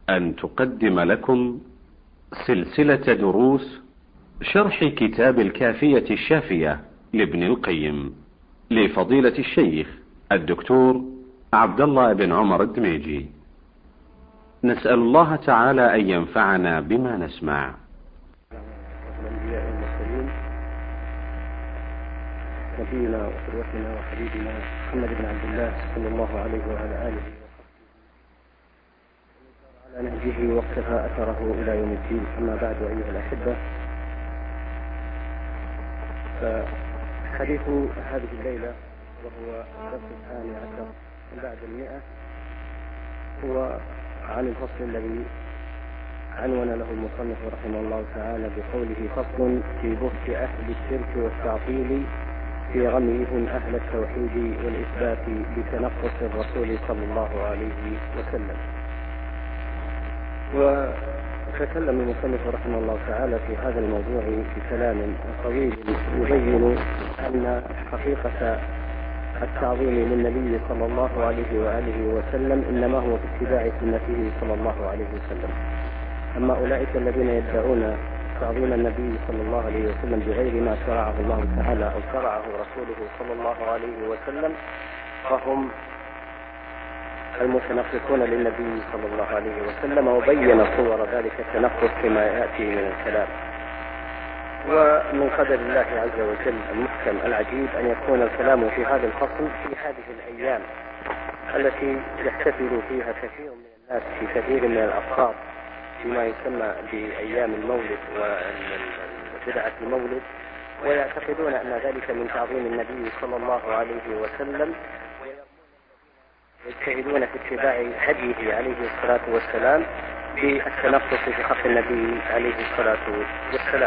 أن تقدم لكم سلسلة دروس شرح كتاب الكافية الشافية لابن القيم لفضيلة الشيخ الدكتور عبد الله بن عمر الدميجي. نسأل الله تعالى أن ينفعنا بما نسمع. الأنبياء والمرسلين نبينا وقدوتنا وحبيبنا محمد بن عبد الله صلى الله عليه وعلى آله وصحبه على نهجه واقتفى أثره إلى يوم الدين. أما بعد أيها الأحبة، فحديث هذه الليلة وهو الدرس 12 بعد 100 هو عن الفصل الذي عنون له المصنف رحمه الله تعالى بقوله: فصل في بهت أهل الشرك والتعطيل في غميهم أهل التوحيد والإثبات بتنقص الرسول صلى الله عليه وسلم. وتكلم المصنف رحمه الله تعالى في هذا الموضوع بكلام طويل يبين أن حقيقة التعظيم للنبي صلى الله عليه وآله وسلم إنما هو في اتباع سنته صلى الله عليه وسلم. أما أولئك الذين يدعون تعظيم النبي صلى الله عليه وسلم بغير ما شرعه الله تعالى أو شرعه رسوله صلى الله عليه وسلم فهم المتنقصون للنبي صلى الله عليه وسلم، وبين صور ذلك التنقص كما يأتي من الكلام. ومن قدر الله عز وجل المحكم العجيب أن يكون الكلام في هذا الفصل في هذه الأيام التي يحتفل فيها كثير من الناس في كثير من الأفكار فيما يسمى بأيام المولد وبدعة المولد، ويعتقدون أن ذلك من تعظيم النبي صلى الله عليه وسلم، ويجتهدون في اتباع هديه عليه الصلاة والسلام بالتنقص في حق النبي عليه الصلاة والسلام.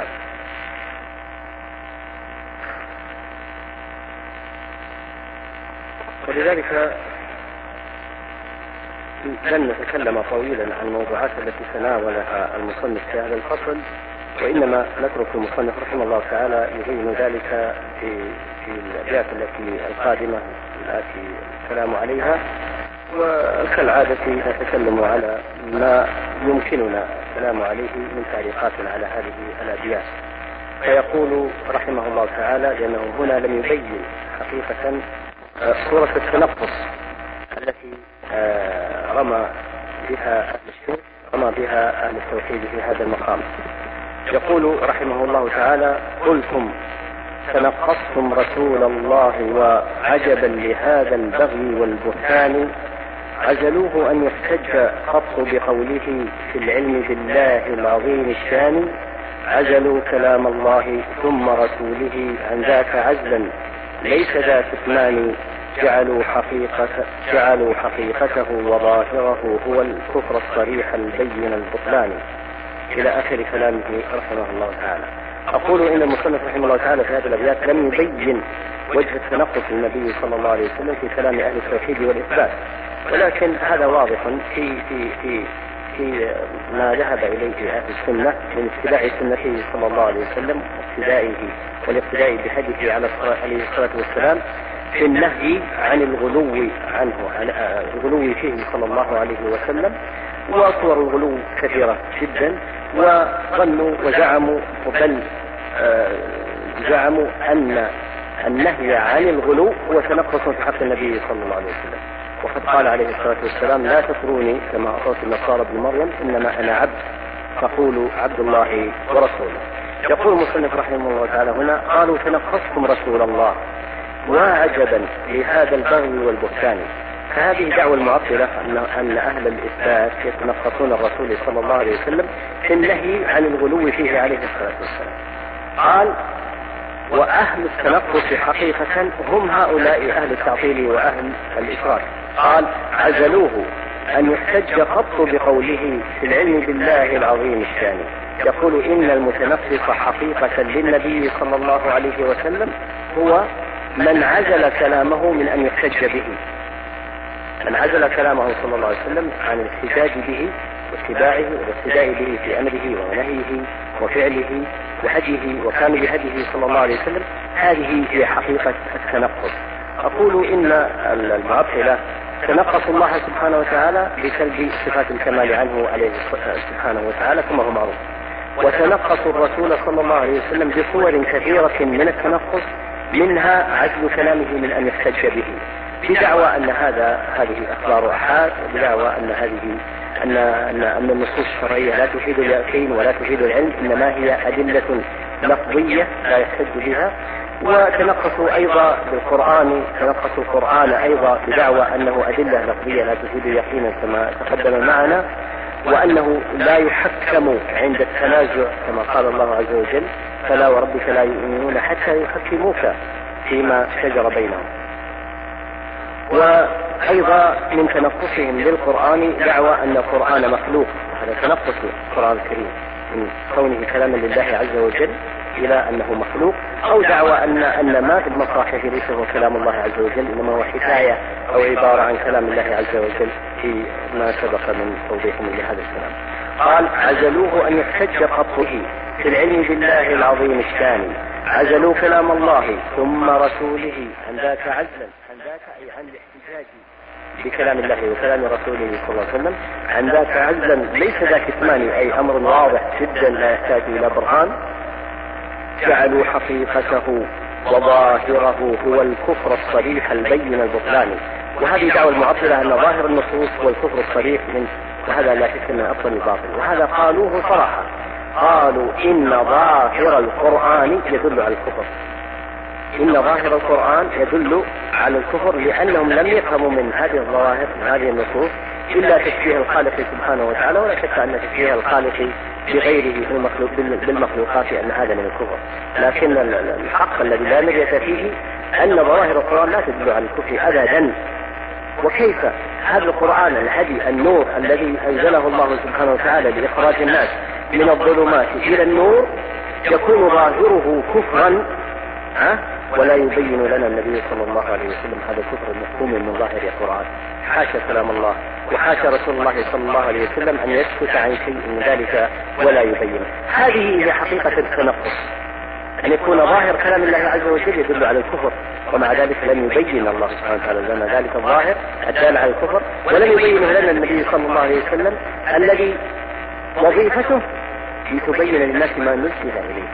ولذلك لن نتكلم طويلا عن الموضوعات التي تناولها المصنف في هذا الفصل، وإنما نترك المصنف رحمه الله تعالى يبين ذلك في الأبيات التي القادمة التي الكلام عليها. وكالعادة نتكلم على ما يمكننا الكلام عليه من تعليقات على هذه الأبيات. فيقول رحمه الله تعالى: لأنه هنا لم يبين حقيقة صورة التنقص التي رمى بها أهل الشرك، رمى بها أهل التوحيد في هذا المقام. يقول رحمه الله تعالى: قلتم تنقصتم رسول الله وعجبا لهذا البغي والبهتان، عزلوه أن يحتج قط بقوله في العلم بالله العظيم الشان، عزلوا كلام الله ثم رسوله عن ذاك عزلا ليس ذا كتمان، جعلوا حقيقته وظاهره هو الكفر الصريح البين البطلان، إلى آخر كلامه رحمه الله تعالى. أقول إن المصنف رحمه الله تعالى في هذه الأبيات لم يبين وجه التنقص للنبي صلى الله عليه وسلم في كلام أهل التوحيد والإثبات، ولكن هذا واضح في ما ذهب إليه أهل السنة من اتباع سنته صلى الله عليه وسلم والاقتداء بهديه عليه الصلاة والسلام في النهي عن الغلو عنه، عن الغلو فيه صلى الله عليه وسلم. وصور الغلو كثيرة جدا، وظنوا وزعموا بل زعموا أن النهي عن الغلو هو تنقص في حق النبي صلى الله عليه وسلم. وقد قال عليه الصلاة والسلام: لا تطروني كما أطرت النصارى ابن مريم، إنما أنا عبد فقولوا عبد الله ورسوله. يقول المصنف رحمه الله تعالى هنا: قالوا تنقصتم رسول الله وعجبا لهذا البغي والبهتان. فهذه دعوة المعطلة أن أهل الإثبات يتنقصون الرسول صلى الله عليه وسلم في النهي عن الغلو فيه عليه الصلاة والسلام. قال: وأهل التنقص حقيقة هم هؤلاء أهل التعطيل وأهل الإشراك. قال: عزلوه أن يحتج قط بقوله في العلم بالله العظيم الشان. يقول إن المتنقص حقيقة للنبي صلى الله عليه وسلم هو من عزل كلامه من أن يحتج به، من عزل كلامه صلى الله عليه وسلم عن الاحتجاج به واتباعه والاقتداء به في أمره ونهيه وفعله وهديه وكان بهديه صلى الله عليه وسلم. هذه هي حقيقة التنقص. أقول إن المعطلة تنقصوا الله سبحانه وتعالى بسلب صفات الكمال عنه عليه سبحانه وتعالى كما هو معروف، وتنقصوا الرسول صلى الله عليه وسلم بصور كثيرة من التنقص، منها عزل كلامه من أن يحتج به بدعوى أن هذه أخبار أحاد، وبدعوى أن النصوص الشرعية لا تفيد اليقين ولا تفيد العلم، إنما هي أدلة لفظية لا يحتج بها. وتنقصوا أيضا بالقرآن، تنقصوا القرآن أيضا بدعوى أنه أدلة لفظية لا تفيد يقينا كما تقدم معنا، وأنه لا يحكم عند التنازع كما قال الله عز وجل: فلا وربك لا يؤمنون حتى يحكموك فيما شجر بينهم. وأيضا من تنقصهم للقرآن دعوى أن القرآن مخلوق، هذا تنقص القرآن الكريم من كونه كلاما لله عز وجل إلى أنه مخلوق، أو دعوى أن ما في المصاحف ليس هو كلام الله عز وجل، إنما هو حكاية أو عبارة عن كلام الله عز وجل في ما سبق من توضيح لهذا الكلام. قال: عزلوه أن يحتج قطه في العلم بالله العظيم الشان، عزلوا كلام الله ثم رسوله عن ذاك عزلا، عن ذاك أي عن الاحتجاج بكلام الله وكلام رسوله صلى الله عليه وسلم، عن ذاك عزلا ليس ذا كتمان أي أمر واضح جدا لا يحتاج إلى برهان. جعلوا حقيقته وظاهره هو الكفر الصريح البين البطلان، وهذه دعوة المعطلة أن ظاهر النصوص هو الكفر الصريح منه، وهذا لا شك من أبطل الباطل، وهذا قالوه صراحة، قالوا إن ظاهر القرآن يدل على الكفر، إن ظاهر القرآن يدل على الكفر، لأنهم لم يفهموا من هذه الظواهر من هذه النصوص إلا تشبيه الخالق سبحانه وتعالى، ولا شك أن تشبيه الخالق بغيره بالمخلوقات أن هذا من الكفر، لكن الحق الذي لا مرية فيه أن ظواهر القرآن لا تدل على الكفر أبدا. وكيف هذا القرآن الهدي النور الذي أنزله الله سبحانه وتعالى لإخراج الناس من الظلمات إلى النور يكون ظاهره كفرا ولا يبين لنا النبي صلى الله عليه وسلم هذا الكفر المفهوم من ظاهر القرآن؟ حاشا كلام الله وحاشا رسول الله صلى الله عليه وسلم أن يسكت عن شيء من ذلك ولا يبين. هذه هي حقيقة التنقص، أن يكون ظاهر كلام الله عز وجل يدل على الكفر، ومع ذلك لم يبين الله سبحانه وتعالى لنا ذلك الظاهر الدال على الكفر، ولم يبينه لنا النبي صلى الله عليه وسلم الذي وظيفته لتبين للناس ما نزل إليه.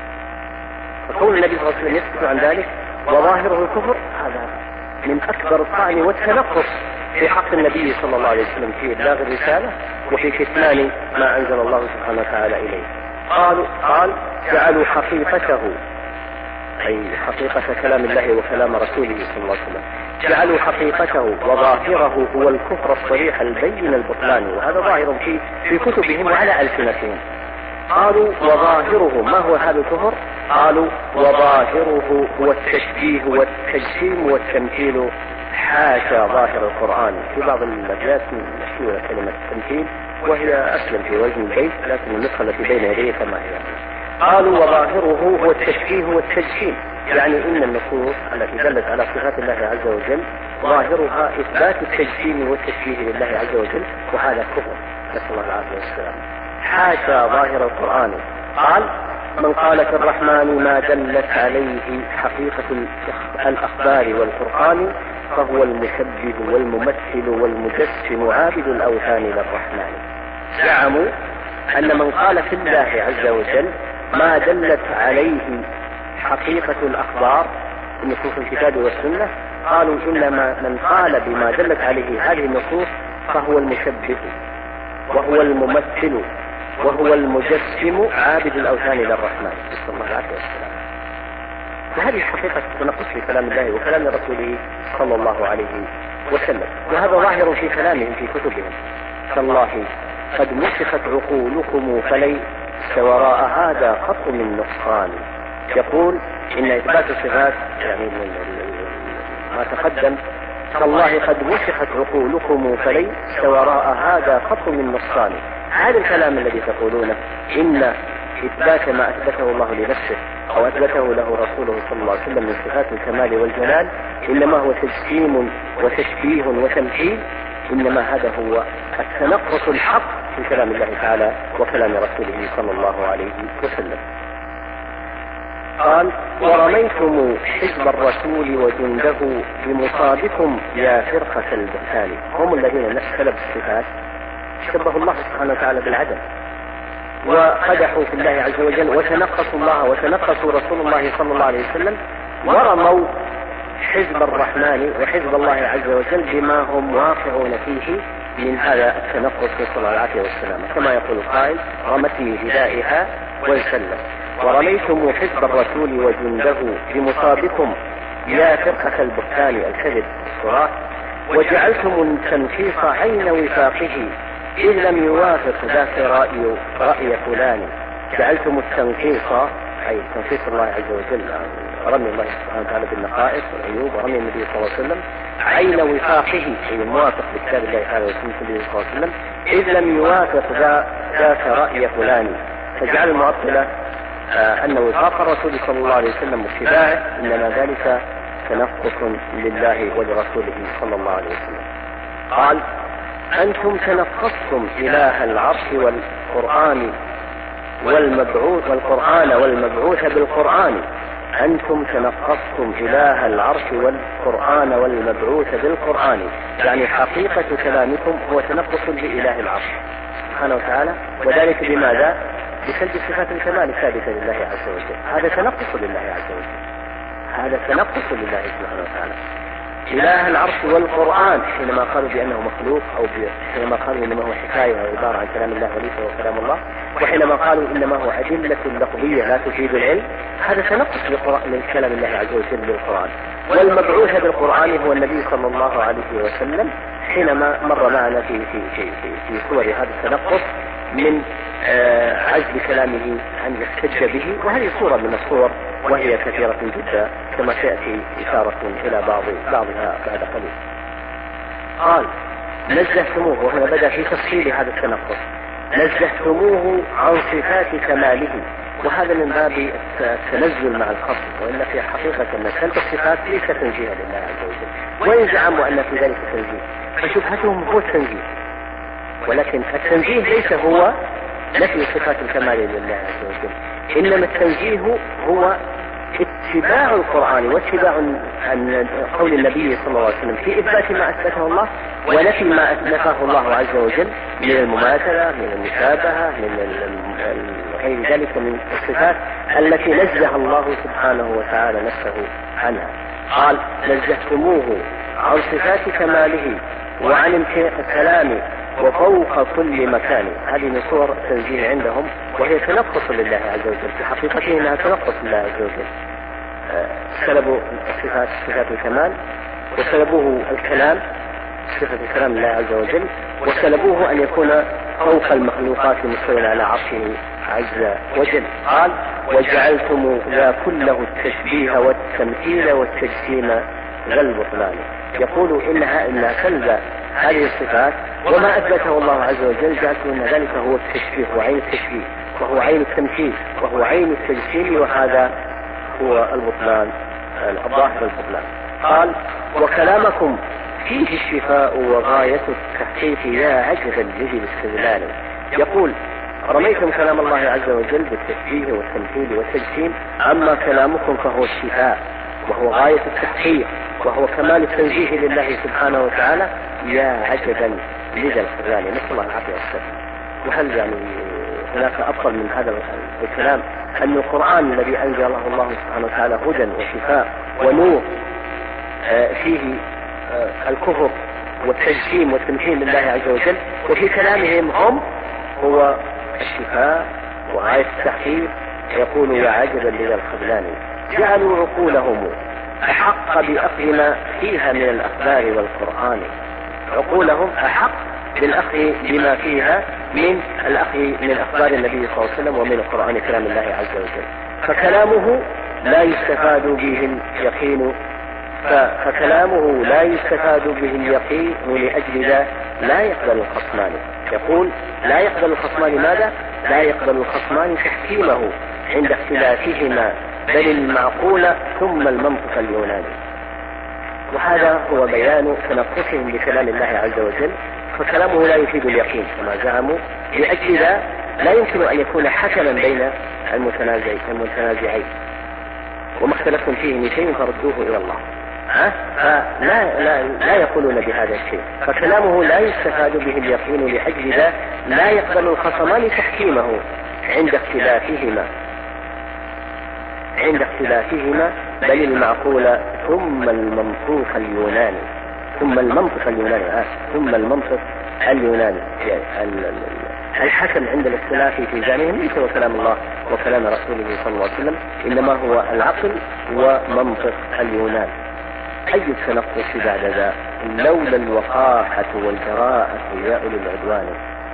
فكون النبي صلى الله عليه وسلم يسكت عن ذلك وظاهره الكفر هذا من أكبر الطعن والتنقص في حق النبي صلى الله عليه وسلم في إبلاغ الرسالة وفي كتمان ما أنزل الله سبحانه وتعالى إليه. قال جعلوا حقيقته أي حقيقة كلام الله وكلام رسوله صلى الله عليه وسلم، جعلوا حقيقته وظاهره هو الكفر الصريح البين البطلان، وهذا ظاهر في كتبهم وعلى ألسنتهم. قالوا وظاهره ما هو هذا الكفر؟ قالوا وظاهره هو التشبيه والتجسيم والتمثيل. حاشا ظاهر القرآن. في بعض الأبيات مشهورة كلمة التمثيل وهي أسلم في وزن البيت، لكن النسخة التي بين يديه كما هي. قالوا وظاهره هو التشبيه والتجسيم، يعني إن النصوص التي دلت على صفات الله عز وجل ظاهرها إثبات التجسيم والتشبيه لله عز وجل، وهذا كفر نسأل الله العافية والسلام. حاشا ظاهر القرآن. قال من قال في الرحمن ما دلت عليه حقيقة الأخبار والقرآن فهو المشبه والممثل والمجسم عابد الأوثان للرحمن. زعموا أن من قال في الله عز وجل ما دلت عليه حقيقة الأخبار نصوص الكتاب والسنة، قالوا إنما من قال بما دلت عليه هذه النصوص فهو المشبه وهو الممثل وهو المجسم عابد الأوثان للرحمن صلى الله عليه وسلم. فهذه حقيقة التنقص في كلام الله وكلام رسوله صلى الله عليه وسلم، وهذا ظاهر في كلامهم في كتبهم. تالله قد مسخت عقولكم فليس وراء هذا خط من نقصان. يقول إن إثبات الصفات يعني ما تقدم تالله قد مسخت عقولكم فليس وراء هذا خط من نقصان. هذا الكلام الذي تقولونه إن إثبات ما أثبته الله لنفسه أو أثبته له رسوله صلى الله عليه وسلم من صفات الكمال والجلال إنما هو تجسيم وتشبيه وتمثيل، إنما هذا هو التنقص الحق في كلام الله تعالى وكلام رسوله صلى الله عليه وسلم. قال ورميتم حزب الرسول وجنده بمصابكم يا فرقة البهتان. هم الذين سلبوا الصفات، شبهوا الله سبحانه وتعالى بالعدم، وقدحوا في الله عز وجل، وتنقصوا الله وتنقصوا رسول الله صلى الله عليه وسلم، ورموا حزب الرحمن وحزب الله عز وجل بما هم واقعون فيه من هذا التنقص نسأل الله العافية والسلامة. كما يقول القائل رمتني بدائها ويسلم. ورميتم حزب الرسول وجنده بمصابكم يا فرقة البهتان الكذب الصراح، وجعلتم التنقيص عين وفاقه إن لم يوافق ذاك رأي فلان. جعلتم التنقيص أي تنقيص الله عز وجل، رمي الله سبحانه وتعالى بالنقائص والعيوب، ورمي النبي صلى الله عليه وسلم عين وفاقه أي الموافق لكتاب الله تعالى وسنة النبي صلى الله عليه وسلم إذ لم يوافق ذاك رأي فلان. فجعل المعطلة أن وفاق الرسول صلى الله عليه وسلم واتباعه إنما ذلك تنقص لله ولرسوله صلى الله عليه وسلم. قال أنتم تنقصتم إله العرش والقرآن والمبعوث بالقرآن. أنتم تنقصتم إله العرش والقرآن والمبعوث بالقرآن، يعني حقيقة كلامكم هو تنقص لإله العرش سبحانه وتعالى، وذلك بماذا؟ بسلب صفات الكمال الثابتة لله عز وجل. هذا تنقص لله عز وجل، هذا تنقص لله سبحانه وتعالى. إله العرش والقرآن حينما قالوا بأنه مخلوق، أو حينما قالوا إنما هو حكاية أو عبارة عن كلام الله وليس هو كلام الله، وحينما قالوا إنما هو أدلة لفظية لا تفيد العلم، هذا تنقص من كلام الله عز وجل بالقرآن. والمبعوث بالقرآن هو النبي صلى الله عليه وسلم، حينما مر معنا في صور هذا التنقص من عجز كلامه أن يحتج به، وهذه صورة من الصور وهي كثيرة جدا كما سيأتي إشارة إلى بعضها بعد قليل. قال نزهتموه، وهنا بدأ في تفصيل هذا التنقص، نزهتموه عن صفات كماله، وهذا من باب التنزل مع الخصم، وإن في حقيقة أن سلب الصفات ليس تنزيها لله عز وجل، وإن زعموا أن في ذلك تنزيه، فشبهتهم هو التنزيه، ولكن التنزيه ليس هو نفي صفات الكمال لله عز وجل، إنما التنزيه هو اتباع القرآن واتباع قول النبي صلى الله عليه وسلم في إثبات ما أثبته الله ونفي ما أثبته الله عز وجل من المماثلة، من المشابهة، من غير ذلك من الصفات التي نزه الله سبحانه وتعالى نفسه عنها. قال نزهتموه عن صفات كماله وعن الكلام وفوق كل مكان. هذه من صور التنزيه عندهم، وهي تنقص لله عز وجل، في حقيقته انها تنقص لله عز وجل. سلبوا صفات الكمال، وسلبوه الكلام صفة الكلام لله عز وجل، وسلبوه ان يكون فوق المخلوقات مستوى على عرشه عز وجل. قال وجعلتم ذا كله التشبيه والتمثيل والتجسيم ذا البطلان. يقول إنها سلب هذه الصفات وما أثبته الله عز وجل، جعلتم أن ذلك هو التشبيه وعين التشبيه، وهو عين التمثيل، وهو عين التجسيم، وهذا هو البطلان الظاهر البطلان. قال وكلامكم فيه الشفاء وغاية التحقيق يا عجبا لذي الاستدلال. يقول رميتم كلام الله عز وجل بالتشبيه والتمثيل والتجسيم، أما كلامكم فهو الشفاء وهو غاية التحقيق وهو كمال التنزيه لله سبحانه وتعالى، يا عجبا لذا الخذلان. نسأل الله العافية والسلامة. وهل يعني هناك أفضل من هذا الكلام؟ أن القرآن الذي أنزله الله سبحانه وتعالى هدى وشفاء ونور فيه الكفر والتجسيم والتمثيل لله عز وجل، وفي كلامهم هم هو الشفاء وغاية التحقيق. يقول يا عجبا لذا الخذلان. جعلوا عقولهم أحق بأخذ ما فيها من الأخبار والقرآن، عقولهم أحق بالأخذ بما فيها من الأخذ من أخبار النبي صلى الله عليه وسلم ومن القرآن كلام الله عز وجل. فكلامه لا يستفاد به اليقين، فكلامه لا يستفاد به اليقين، ولأجل ذا لا يقبل الخصمان. يقول لا يقبل الخصمان ماذا؟ لا يقبل الخصمان تحكيمه عند اختلافهما، بل المعقول ثم المنطق اليوناني. وهذا هو بيان تنقصهم بكلام الله عز وجل، فكلامه لا يفيد اليقين كما زعموا، لأجل لا يمكن أن يكون حكما بين المتنازعين. وما اختلفتم فيه من شيء فردوه إلى الله. فلا يقولون بهذا الشيء، فكلامه لا يستفاد به اليقين، لأجل ذا لا يقبل الخصمان تحكيمه عند اختلافهما بل المعقول ثم المنطق اليوناني الحكم عند الاختلاف في جانبهم ليس هو كلام الله وكلام رسوله صلى الله عليه وسلم، إنما هو العقل ومنطق اليونان. أي التنقص بعد ذا لولا الوقاحة والجراءة يا أولي العدوان.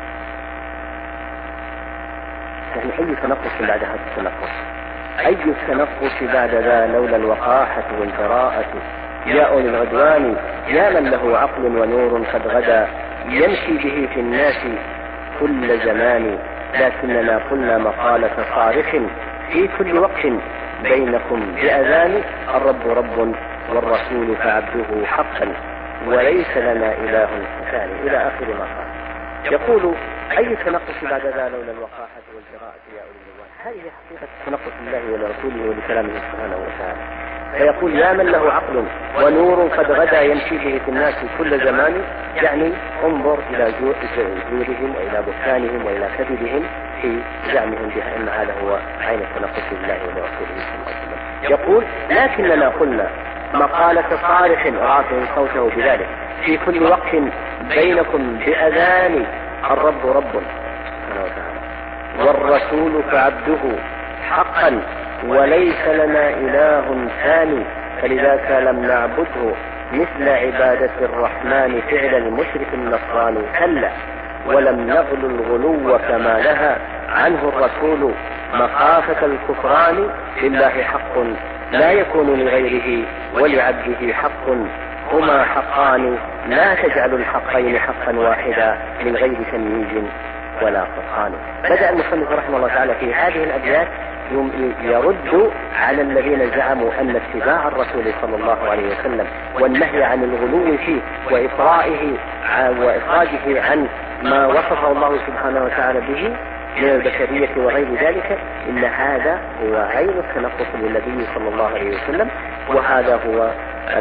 يعني أي تنقص بعد هذا التنقص، أي التنقص بعد ذا لولا الوقاحة والجراءة يا أولي العدوان. يا من له عقل ونور قد غدا يمشي به في الناس كل زمان، لكننا قلنا مقالة صارخ في كل وقت بينكم بأذان. الرب رب والرسول فعبده حقا وليس لنا إله ثاني، إلى آخر ما قال. يقول أي تنقص بعد ذا لولا الوقاحة والجراءة يا أولي العدوان. هذه حقيقة التنقص لله ولرسوله ولكلامه سبحانه وتعالى. فيقول يا من له عقل ونور قد غدا يمشي به في الناس كل زمان، يعني انظر إلى جودهم وإلى بهتانهم وإلى كذبهم في زعمهم بها أن هذا هو عين التنقص لله ولرسوله صلى الله عليه وسلم. يقول لكننا قلنا مقالة صارخ رافع صوته بذلك في كل وقت بينكم بأذان. الرب رب سبحانه وتعالى والرسول فعبده حقا وليس لنا إله ثاني، فلذاك لم نعبده مثل عبادة الرحمن فعل المشرك النصراني كلا، ولم نغل الغلو كما نهى عنه الرسول مخافة الكفران. لله حق لا يكون لغيره ولعبده حق، هما حقان لا تجعل الحقين حقا واحدا من غير تمييز ولا فرقان. بدأ المصنف رحمه الله تعالى في هذه الأبيات يرد على الذين زعموا أن اتباع الرسول صلى الله عليه وسلم والنهي عن الغلو فيه وإخراجه عن ما وصفه الله سبحانه وتعالى به من البشرية وغير ذلك، إن هذا هو عين التنقص للنبي صلى الله عليه وسلم، وهذا هو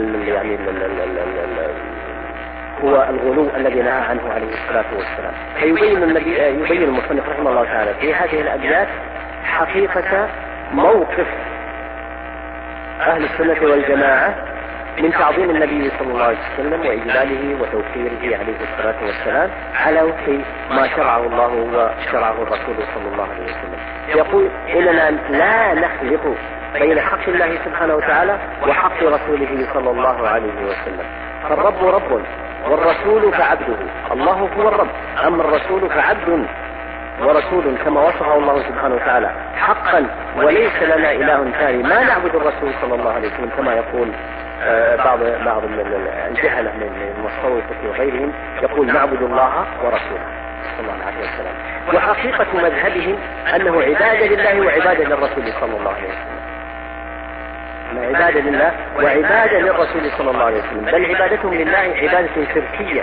هو الغلو الذي نهى عنه عليه الصلاة والسلام. يبين المصنف رحمه الله تعالى في هذه الأبيات حقيقة موقف أهل السنة والجماعة من تعظيم النبي صلى الله عليه وسلم وإجلاله وتوقيره عليه الصلاة والسلام على وفق ما شرعه الله وشرعه الرسول صلى الله عليه وسلم. يقول إننا لا نخلط بين حق الله سبحانه وتعالى وحق رسوله صلى الله عليه وسلم. فالرب رب والرسول فعبده. الله هو الرب، أما الرسول فعبد ورسول كما وصفه الله سبحانه وتعالى حقا وليس لنا إله ثاني. ما نعبد الرسول صلى الله عليه وسلم كما يقول بعض الجهلة من المتصوفة وغيرهم، يقول نعبد الله ورسوله صلى الله عليه وسلم. وحقيقة مذهبهم أنه عبادة لله وعبادة للرسول صلى الله عليه وسلم، عبادة لله وعبادة للرسول صلى الله عليه وسلم، بل عبادتهم لله عبادة شركية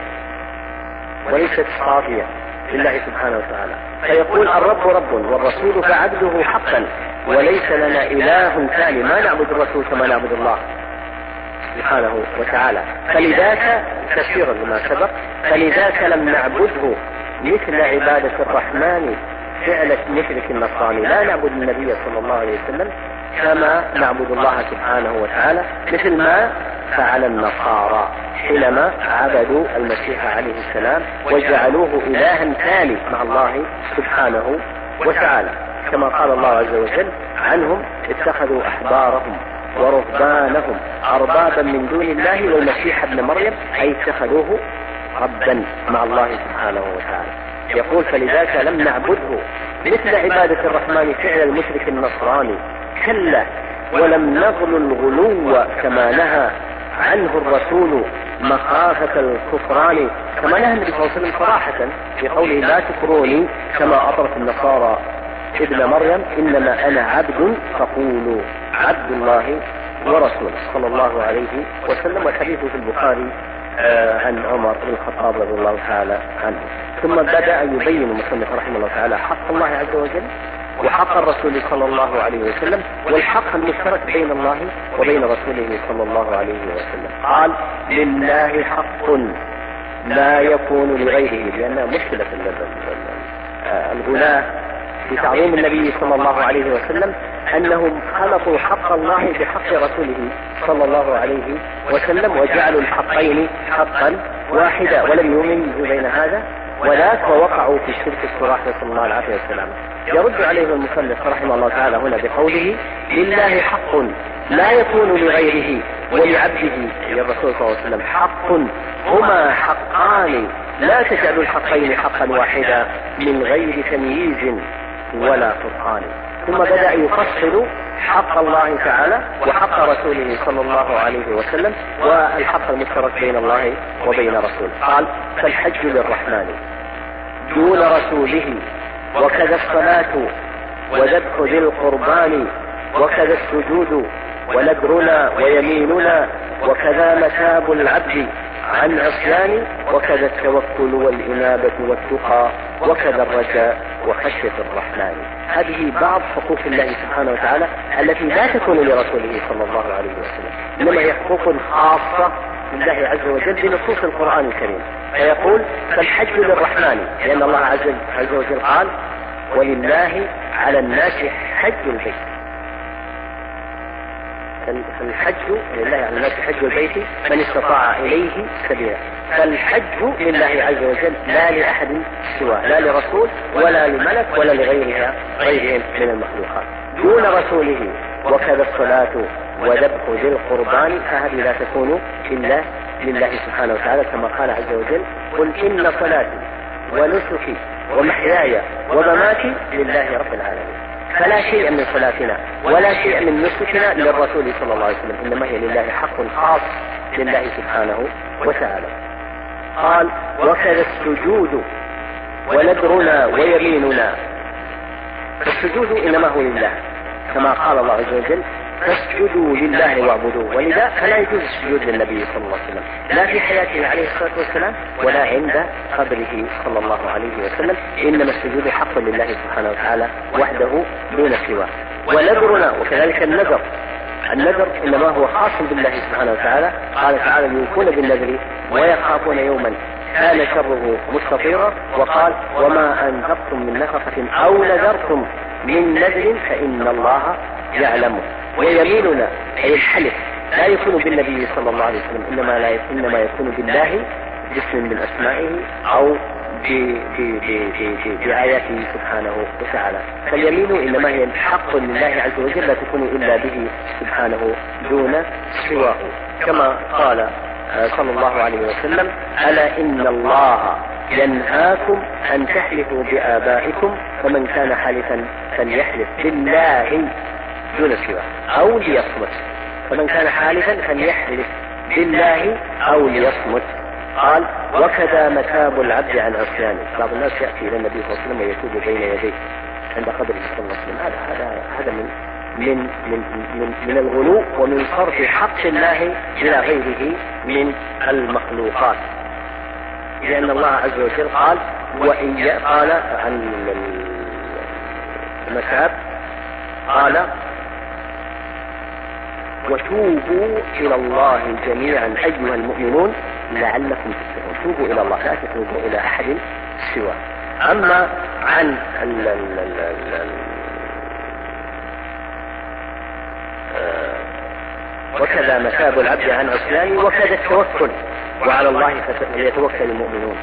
وليست صافية لله سبحانه وتعالى. فيقول الرب رب والرسول فعبده حقا وليس لنا إله ثاني. ما نعبد الرسول كما نعبد الله سبحانه وتعالى. فلذاك تفسيرا لما سبق، فلذاك لم نعبده مثل عبادة الرحمن فعل مشرك النصراني. لا نعبد النبي صلى الله عليه وسلم كما نعبد الله سبحانه وتعالى، مثل ما فعل النصارى حينما عبدوا المسيح عليه السلام وجعلوه إلها ثاني مع الله سبحانه وتعالى، كما قال الله عز وجل عنهم اتخذوا أحبارهم ورهبانهم أربابا من دون الله والمسيح ابن مريم، أي اتخذوه ربا مع الله سبحانه وتعالى. يقول فلذاك لم نعبده مثل عبادة الرحمن فعل المشرك النصراني كلا، ولم نغل الغلو كما نهى عنه الرسول مخافة الكفران. كما نهى النبي صلى الله عليه وسلم صراحة في قوله لا تكروني كما أطرت النصارى ابن مريم إنما أنا عبد فقولوا عبد الله ورسوله صلى الله عليه وسلم. والحديث في البخاري عن عمر بن الخطاب رضي الله تعالى عنه. ثم بدأ يبين المصنف رحمه الله تعالى حق الله عز وجل وحق الرسول صلى الله عليه وسلم، والحق المشترك بين الله وبين رسوله صلى الله عليه وسلم. قال لله حق لا يكون لغيره، لأنها مشكلة الغلاة في تعظيم النبي صلى الله عليه وسلم أنهم خلطوا حق الله بحق رسوله صلى الله عليه وسلم وجعلوا الحقين حقا واحدا ولم يميزوا بين هذا وذاك ووقعوا في الشرك الصراح، نسأل الله العافية والسلام. يرد عليه المصنف رحمه الله تعالى هنا بقوله لله حق لا يكون لغيره ولعبده الرسول صلى الله عليه وسلم حق، هما حقان لا تجعلوا الحقين حقا واحدا من غير تمييز ولا فرقان. ثم بدأ يفصل حق الله تعالى وحق رسوله صلى الله عليه وسلم والحق المشترك بين الله وبين رسوله. قال فالحج للرحمن دون رسوله، وكذا الصلاة وذبح ذي القربان، وكذا السجود ونذرنا ويميننا، وكذا متاب العبد عن عصيان، وكذا التوكل والإنابة والتقى، وكذا الرجاء وخشية الرحمن. هذه بعض حقوق الله سبحانه وتعالى التي لا تكون لرسوله صلى الله عليه وسلم، إنما هي حقوق خاصة لله عز وجل بنصوص القرآن الكريم. فيقول فالحج للرحمن، لأن الله عز وجل قال ولله على الناس حج البيت. فالحج لله على الناس حج البيت من استطاع إليه سبيلا. فالحج لله عز وجل لا لأحد سواه، لا لرسول ولا لملك ولا لغيرهم من المخلوقات دون رسوله. وكذا الصلاة وذبح ذي القربان، فهذه لا تكون إلا لله سبحانه وتعالى، كما قال عز وجل قل إن صلاتي ونسكي ومحياي ومماتي لله رب العالمين. فلا شيء من صلاتنا ولا شيء من نسكنا للرسول صلى الله عليه وسلم، إنما هي لله حق خاص لله سبحانه وتعالى. قال وكذا السجود ونذرنا ويميننا. السجود إنما هو لله، كما قال الله عز وجل فاسجدوا لله واعبدوه، ولذا فلا يجوز السجود للنبي صلى الله عليه وسلم لا في حياته عليه الصلاة والسلام ولا عند قبره صلى الله عليه وسلم، إنما السجود حق لله سبحانه وتعالى وحده دون سواه. ونذرنا وكذلك النذر إنما هو خاص بالله سبحانه وتعالى. قال تعالى يوفون بالنذر ويخافون يوما كان شره مستطيرا، وقال وما أنفقتم من نفقة أو نذرتم من نذر فإن الله يعلمه. ويميننا أي الحلف لا يكون بالنبي صلى الله عليه وسلم، إنما يكون بالله باسم من أسمائه أو بآياته سبحانه وتعالى. فاليمين إنما هي حق لله عز وجل لا تكون إلا به سبحانه دون سواه، كما قال صلى الله عليه وسلم ألا إن الله ينهاكم أن تحلفوا بآبائكم، فمن كان حالفا فليحلف بالله دون سواه أو ليصمت. فمن كان حالفا فليحلف بالله أو ليصمت. قال وكذا متاب العبد عن عصيانه. بعض الناس يأتي إلى النبي صلى الله عليه وسلم ويتوب بين يديه عند قبره صلى الله عليه وسلم. هذا من الغلو ومن صرف حق الله إلى غيره من المخلوقات، لأن الله عز وجل قال قال عن المتاب قال وتوبوا إلى الله جميعا أيها المؤمنون لعلكم تفلحون. توبوا إلى الله لا تتوبوا إلى أحد سواه. أما عن وكذا متاب العبد عن عصيانه، وكذا التوكل وعلى الله فليتوكل المؤمنون.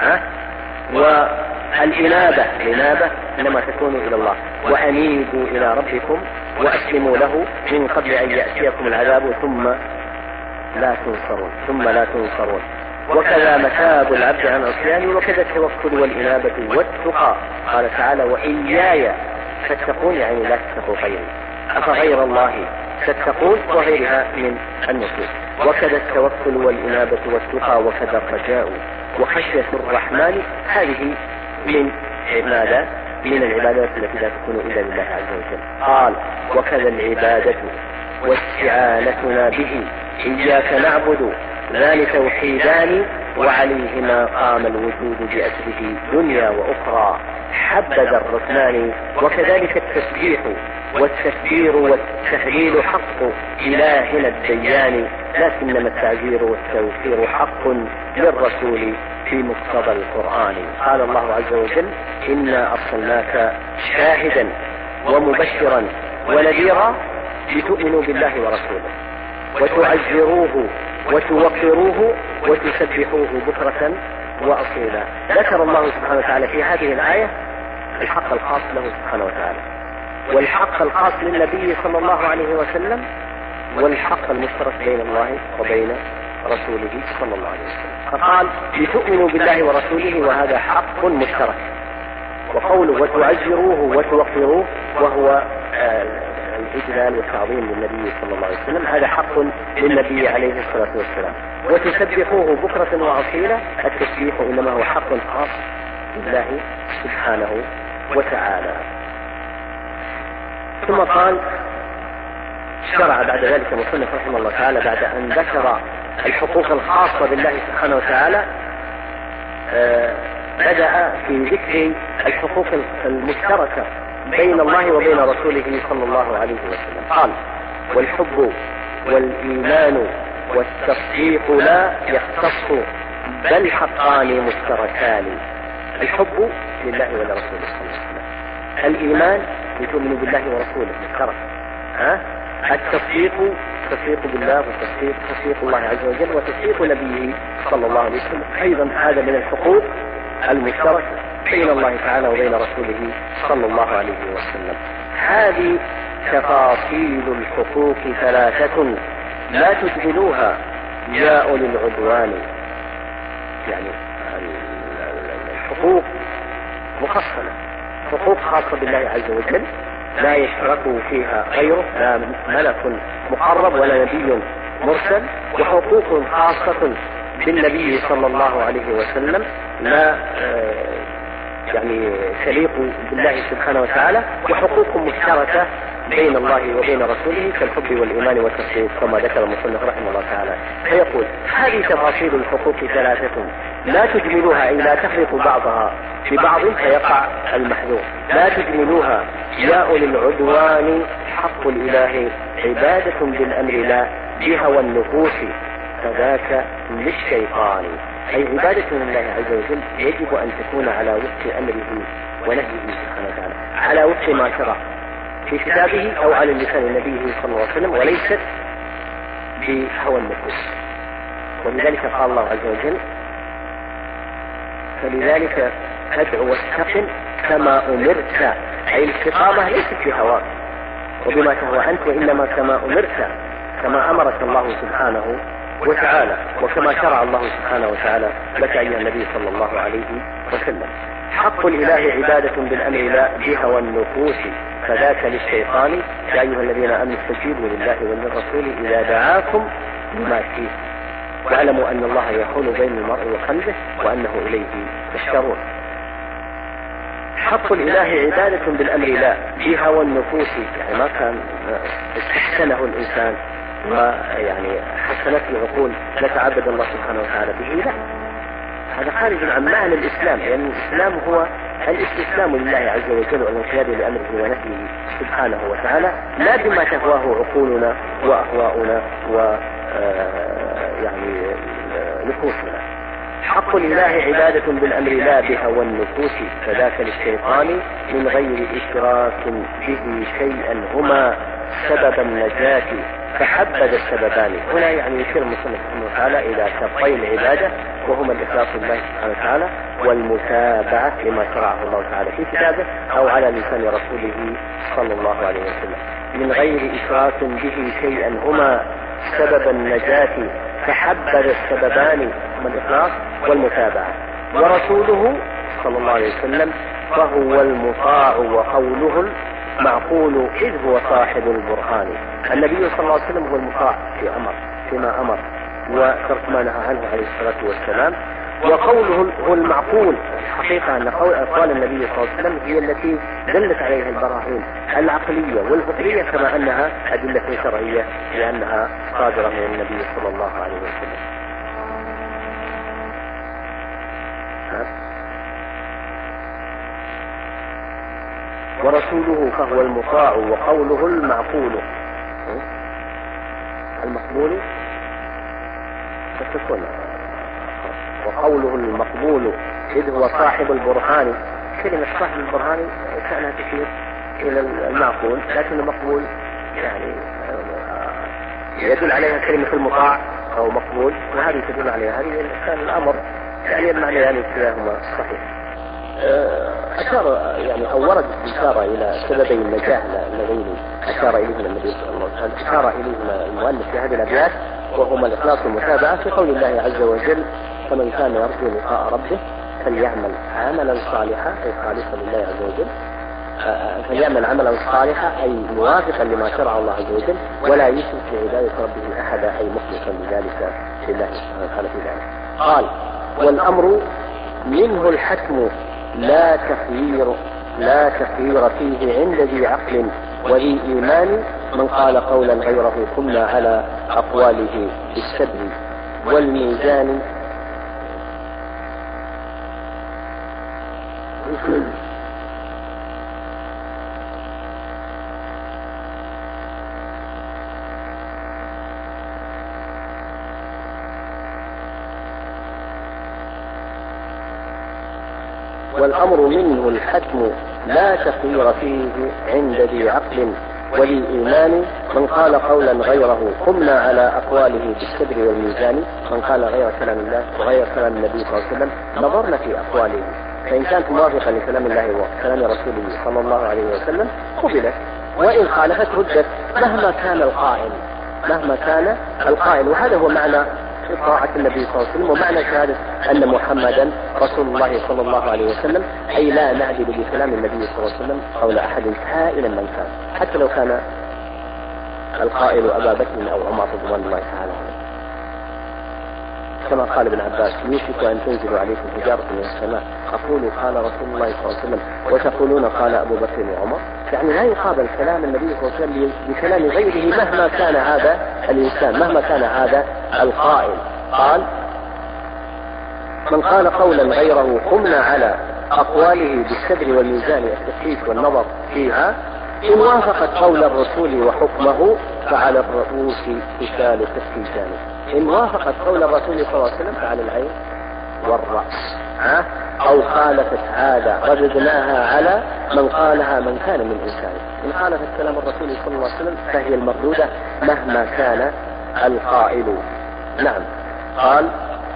والإنابة إنما تكون إلى الله. وأنيبوا إلى ربكم وأسلموا له من قبل أن يأتيكم العذاب ثم لا تنصرون. وكذا متاب العبد عن عصيانه، وكذا التوكل والإنابة والتقى. قال تعالى وإياي فاتقون، يعني لا تتقوا غيري، أفغير الله تتقون، وغيرها من النصوص. وكذا التوكل والإنابة والتقى، وكذا الرجاء وخشية الرحمن. هذه من العبادات التي لا تكون إلا لله عز وجل. قال وكذا العبادة واستعانتنا به إياك نعبد ذان توحيدان وعليهما قام الوجود بأسره دنيا وأخرى حبذا الركنان. وكذلك التسبيح والتكبير والتهليل حق إلهنا الديان، لكنما التعزير والتوفير حق للرسول في مقتضى القرآن. قال الله عز وجل: إنا أرسلناك شاهدا ومبشرا ونذيرا لتؤمنوا بالله ورسوله وتعزروه وتوقروه وتسبحوه بكرة وأصيلا. ذكر الله سبحانه وتعالى في هذه الآية الحق الخاص له سبحانه وتعالى، والحق الخاص للنبي صلى الله عليه وسلم، والحق المشترك بين الله وبين رسوله صلى الله عليه وسلم. فقال: لتؤمنوا بالله ورسوله، وهذا حق مشترك. وقوله وتعزروه وتوقروه وهو الإجلال والتعظيم للنبي صلى الله عليه وسلم، هذا حق للنبي عليه الصلاة والسلام. وتسبحوه بكرة وأصيلا، التسبيح إنما هو حق خاص لله سبحانه وتعالى. ثم قال: شرع بعد ذلك المصنف رحمه الله تعالى بعد أن ذكر الحقوق الخاصة بالله سبحانه وتعالى، بدأ في ذكر الحقوق المشتركة بين الله وبين رسوله صلى الله عليه وسلم. قال: والحب والإيمان والتصديق لا يختص بل حقان مشتركان. الحب لله ولرسوله صلى الله عليه وسلم، الإيمان لتؤمنوا بالله ورسوله مشترك، التصديق تصديق بالله وتصديق الله عز وجل وتصديق نبيه صلى الله عليه وسلم أيضا، هذا من الحقوق المشتركة بين الله تعالى وبين رسوله صلى الله عليه وسلم. هذه تفاصيل الحقوق ثلاثة لا تجهلوها يا أولي العدوان. يعني الحقوق مفصلة، حقوق خاصة بالله عز وجل لا يشترك فيها غيره، لا ملك مقرب ولا نبي مرسل، وحقوق خاصة بالنبي صلى الله عليه وسلم لا يعني تليق بالله سبحانه وتعالى، وحقوق مشتركة بين الله وبين رسوله كالحب والإيمان والتصديق كما ذكر المصنف رحمه الله تعالى. فيقول: هذه تفاصيل الحقوق ثلاثة لا تجملوها، أي لا تخلط بعضها ببعض فيقع المحذور. لا تجملوها يا أولي العدوان، حق الإله عبادة بالأمر لا بهوى النفوس فذاك للشيطان. أي عبادة لله عز وجل يجب أن تكون على وفق أمره ونهيه سبحانه وتعالى، على وفق ما شرع في كتابه أو على لسان نبيه صلى الله عليه وسلم، وليست بهوى النفوس. ولذلك قال الله عز وجل: فلذلك ادع واستقم كما أمرت. أي الاستقامة ليست بهواك وبما تهوى أنت، وإنما كما أمرت، كما أمرك الله سبحانه وتعالى، وكما شرع الله سبحانه وتعالى لك أيها النبي صلى الله عليه وسلم. حق الإله عبادة بالأمر لا بهوى النفوس فذاك للشيطان. يا أيها الذين آمنوا استجيبوا لله وللرسول إذا دعاكم لما فيه واعلموا أن الله يحول بين المرء وقلبه وأنه إليه تحشرون. حق الإله عبادة بالأمر لا بهوى النفوس، يعني ما كان استحسنه الإنسان ويعني حسنت العقول نتعبد الله سبحانه وتعالى به، لا، هذا خارج عن معنى الإسلام، لأن يعني الإسلام هو الاستسلام لله عز وجل والانقياد لأمره ونهيه سبحانه وتعالى، لا بما تهواه عقولنا وأهواؤنا يعني نفوسنا. حق الإله عبادة بالأمر لا بهوى النفوس فذاك للشيطان من غير إشراك به شيئا هما سبب النجاة فحبذ السببان. هنا يعني يشير المصنف رحمه الله تعالى إلى شرطي العبادة، وهما الإخلاص لله سبحانه وتعالى والمتابعة لما شرعه الله تعالى في كتابه أو على لسان رسوله صلى الله عليه وسلم. من غير إشراك به شيئا هما سبب النجاة فحبذ السببان هما الإخلاص والمتابعة. ورسوله صلى الله عليه وسلم فهو المطاع وقوله معقول إذ هو صاحب البرهان. النبي صلى الله عليه وسلم هو المطاع فيما أمر وترك ما نهى عنه عليه الصلاة والسلام، وقوله هو المعقول. حقيقة أن أقوال النبي صلى الله عليه وسلم هي التي دلت عليها البراهين العقلية والفطرية كما أنها أدلة شرعية لأنها صادرة من النبي صلى الله عليه وسلم. ورسوله فهو المطاع وقوله المعقول. المقبول تكون وقوله المقبول إذ هو صاحب البرهان. كلمة صاحب البرهان كانت تشير إلى المعقول، لكن المقبول يعني يدل عليها كلمة المطاع أو مقبول، وهذه تدل عليها هذه كان الأمر يعني المعنى يعني كلاهما صحيح. أشار يعني أو ورد إشارة إلى سببي النجاة اللذين أشار إليهما النبي صلى الله عليه وسلم، أشار إليهما المؤلف في هذه الأبيات، وهما الإخلاص والمتابعة في قول الله عز وجل: فمن كان يرجو لقاء ربه فليعمل عملا صالحا، أي خالصا لله عز وجل، فليعمل عملا صالحا أي موافقا لما شرع الله عز وجل، ولا يشرك بعبادة ربه أحدا، أي مخلصا بذلك لله سبحانه وتعالى في ذلك. قال: والأمر منه الحتم لا تخيير فيه عند ذي عقل وذي إيمان، من قال قولا غيره قمنا على أقواله بالسبب والميزان. والأمر منه الحتم لا تخيير فيه عند ذي عقل وذي إيمان، من قال قولا غيره قمنا على أقواله بالسبر والميزان. من قال غير كلام الله وغير كلام النبي صلى الله عليه وسلم نظرنا في أقواله، فإن كانت موافقة لكلام الله وكلام رسوله صلى الله عليه وسلم قبلت، وإن خالفت ردت مهما كان القائل. وهذا هو معنى طاعة النبي صلى الله عليه وسلم، ومعنى شهادة أن محمدا رسول الله صلى الله عليه وسلم، أي لا نعدل بكلام النبي صلى الله عليه وسلم قول أحد كائنا من كان، حتى لو كان القائل أبا بكر أو عمر رضوان الله تعالى عنه. كما قال ابن عباس: يوشك أن تنزل عليكم حجارة من السماء أقول قال رسول الله صلى الله عليه وسلم وتقولون قال أبو بكر وعمر. يعني لا يقابل كلام النبي صلى الله عليه وسلم بكلام غيره مهما كان هذا الإنسان، مهما كان هذا القائل. قال: من قال قولا غيره قمنا على أقواله بالسبر والميزان، التثبيت والنظر فيها، إن وافقت قول الرسول وحكمه فعلى الرؤوس إشال تثبيتان. إن وافقت قول الرسول صلى الله عليه وسلم فعلى العين والرأس، أو خالفت هذا رددناها على من قالها من كان من إنسانه. إن خالفت كلام الرسول صلى الله عليه وسلم فهي المردودة مهما كان القائل. نعم. قال: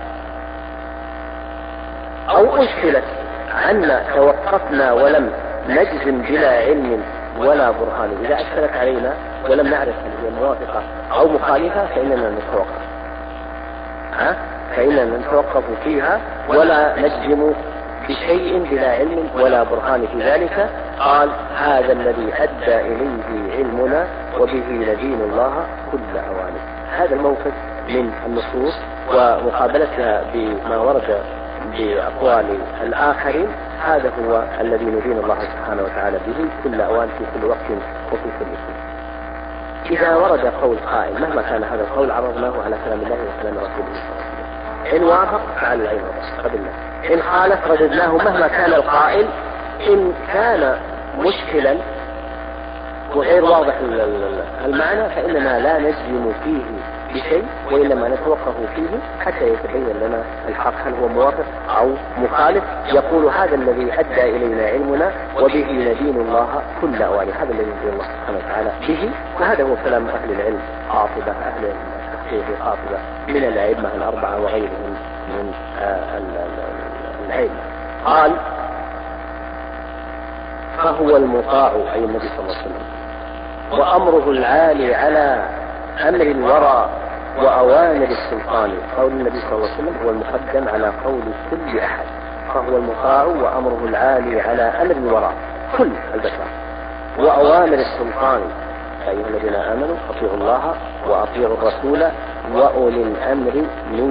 أو أشكلت عنا توقفنا ولم نجزم بلا علم ولا برهان. إذا أشكلت علينا ولم نعرف هل هي موافقة أو مخالفة فإننا نتوقف فيها ولا نجزم بشيء بلا علم ولا برهان في ذلك. قال: هذا الذي أدى إليه علمنا وبه ندين الله كل أوانه. هذا الموقف من النصوص ومقابلتها بما ورد بأقوال الآخرين، هذا هو الذي ندين الله سبحانه وتعالى به كل أوان في كل وقت وفي كل شيء. إذا ورد قول قائل مهما كان هذا القول عرضناه على كلام الله وكلام رسوله صلى الله عليه وسلم، إن وافق فعلى العين والرأس قبلنا، إن خالف رددناه مهما كان القائل. إن كان مشكلا وغير واضح المعنى فإننا لا نجزم فيه بشيء، وإنما نتوقف فيه حتى يتبين لنا الحق هل هو موافق أو مخالف. يقول: هذا الذي أدى إلينا علمنا وبه ندين الله كل أوان. هذا الذي ندين الله سبحانه وتعالى به، وهذا هو كلام أهل العلم قاطبة، أهل التحقيق قاطبة من الأئمة الأربعة وغيرهم من العلم. قال: فهو المطاع، أي النبي صلى الله عليه وسلم، وأمره العالي على أمر الورى وأوامر السلطان. قول النبي صلى الله عليه وسلم هو المقدم على قول كل أحد، فهو المطاع وأمره العالي على أمر الورى كل البشر وأوامر السلطان. أيها الذين آمنوا أطيعوا الله وأطيعوا الرسول وأولي الأمر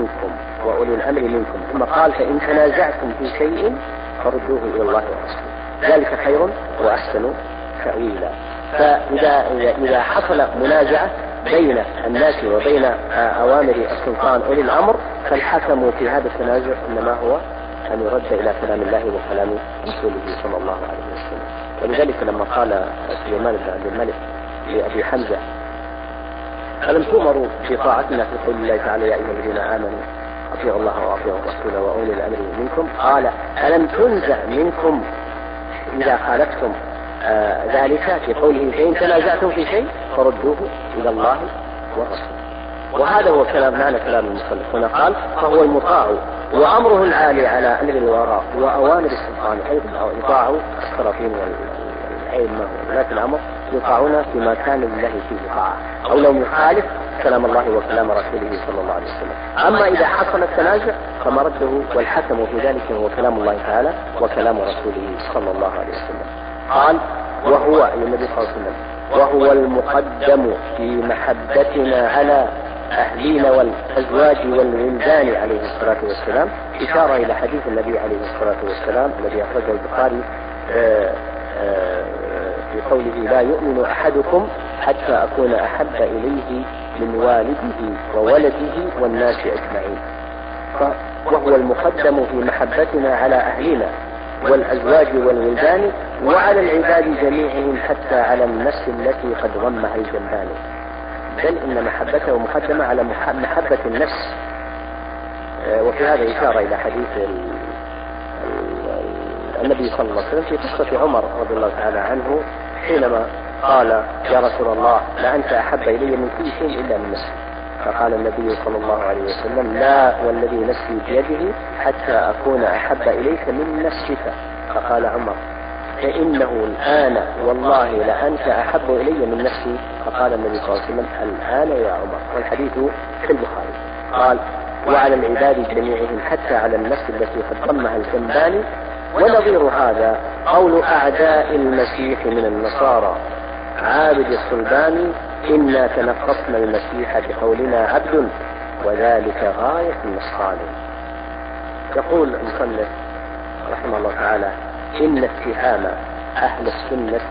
منكم. ثم قال: فإن تنازعتم في شيء فردوه إلى الله ورسوله ذلك خير وأحسن تأويلا. فإذا حصل منازعة بين الناس وبين أوامر السلطان أولي الأمر، فالحكم في هذا التنازع إنما هو أن يرد إلى كلام الله وكلام رسوله صلى الله عليه وسلم. ولذلك لما قال سليمان بن عبد الملك لأبي حمزة: ألم تؤمروا بطاعتنا في قول الله تعالى يا أيها الذين آمنوا أطيعوا الله وأطيعوا الرسول وأولي الأمر منكم، قال: ألم تنزع منكم إذا خالفتم ذلك في قوله فإن تنازعتم في شيء فردوه إلى الله والرسول. وهذا هو معنى كلام المصنف هنا. قال: فهو المطاع وأمره العالي على أمر الوراء وأوامر السلطان أيضا يطاع السلاطين والأئمة وولاة الأمر يطاعون فيما كان لله فيه طاعة، أو لو يخالف كلام الله وكلام رسوله صلى الله عليه وسلم. أما إذا حصل التنازع فمرده والحكم في ذلك هو كلام الله تعالى وكلام رسوله صلى الله عليه وسلم. قال: وهو أي النبي صلى الله عليه وسلم وهو المقدم في محبتنا على أهلنا والأزواج والولدان عليه الصلاة والسلام، إشارة إلى حديث النبي عليه الصلاة والسلام الذي أخرجه البخاري في قوله: لا يؤمن أحدكم حتى أكون أحب إليه من والده وولده والناس أجمعين. وهو المقدم في محبتنا على أهلنا والأزواج والولدان وعلى العباد جميعهم حتى على النفس التي قد ضمها الجنبان، بل إن محبته مقدمة على محبة النفس. وفي هذا إشارة إلى حديث النبي صلى الله عليه وسلم في قصة عمر رضي الله تعالى عنه حينما قال: يا رسول الله لا أنت أحب إلي من كل شيء إلا من نفسي. فقال النبي صلى الله عليه وسلم: لا والذي نفسي بيده حتى أكون أحب إليك من نفسك. فقال عمر: فإنه الآن والله لأنت أحب إلي من نفسي. فقال النبي صلى الله عليه وسلم: الآن يا عمر. والحديث في البخاري. قال: وعلى العباد جميعهم حتى على النفس التي قد ضمها الجنبان. ونظير هذا قول أعداء المسيح من النصارى عابد الصلبان: إنا تنقصنا المسيح بقولنا عبد وذلك غاية النصران. يقول المصنف رحمه الله تعالى: إن اتهام أهل السنة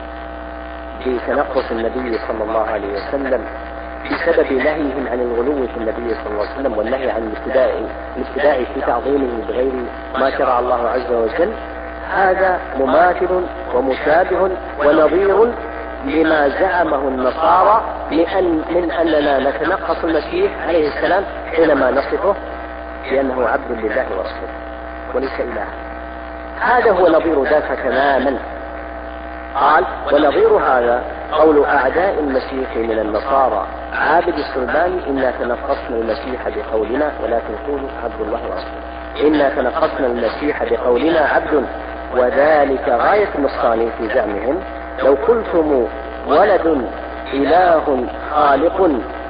بتنقص النبي صلى الله عليه وسلم بسبب نهيهم عن الغلو في النبي صلى الله عليه وسلم والنهي عن الابتداع في تعظيمه بغير ما شرع الله عز وجل، هذا مماثل ومشابه ونظير لما زعمه النصارى من أننا نتنقص المسيح عليه السلام حينما نصفه بأنه عبد لله ورسوله وليس إله. هذا هو نظير ذاك تماما. قال: ونظير هذا قول أعداء المسيح من النصارى عابد الصلبان: إنا تنقصنا المسيح بقولنا ولكن قولوا عبد الله ورسوله. إنا تنقصنا المسيح بقولنا عبد وذلك غاية النصران في زعمهم. لو قلتم ولد إله خالق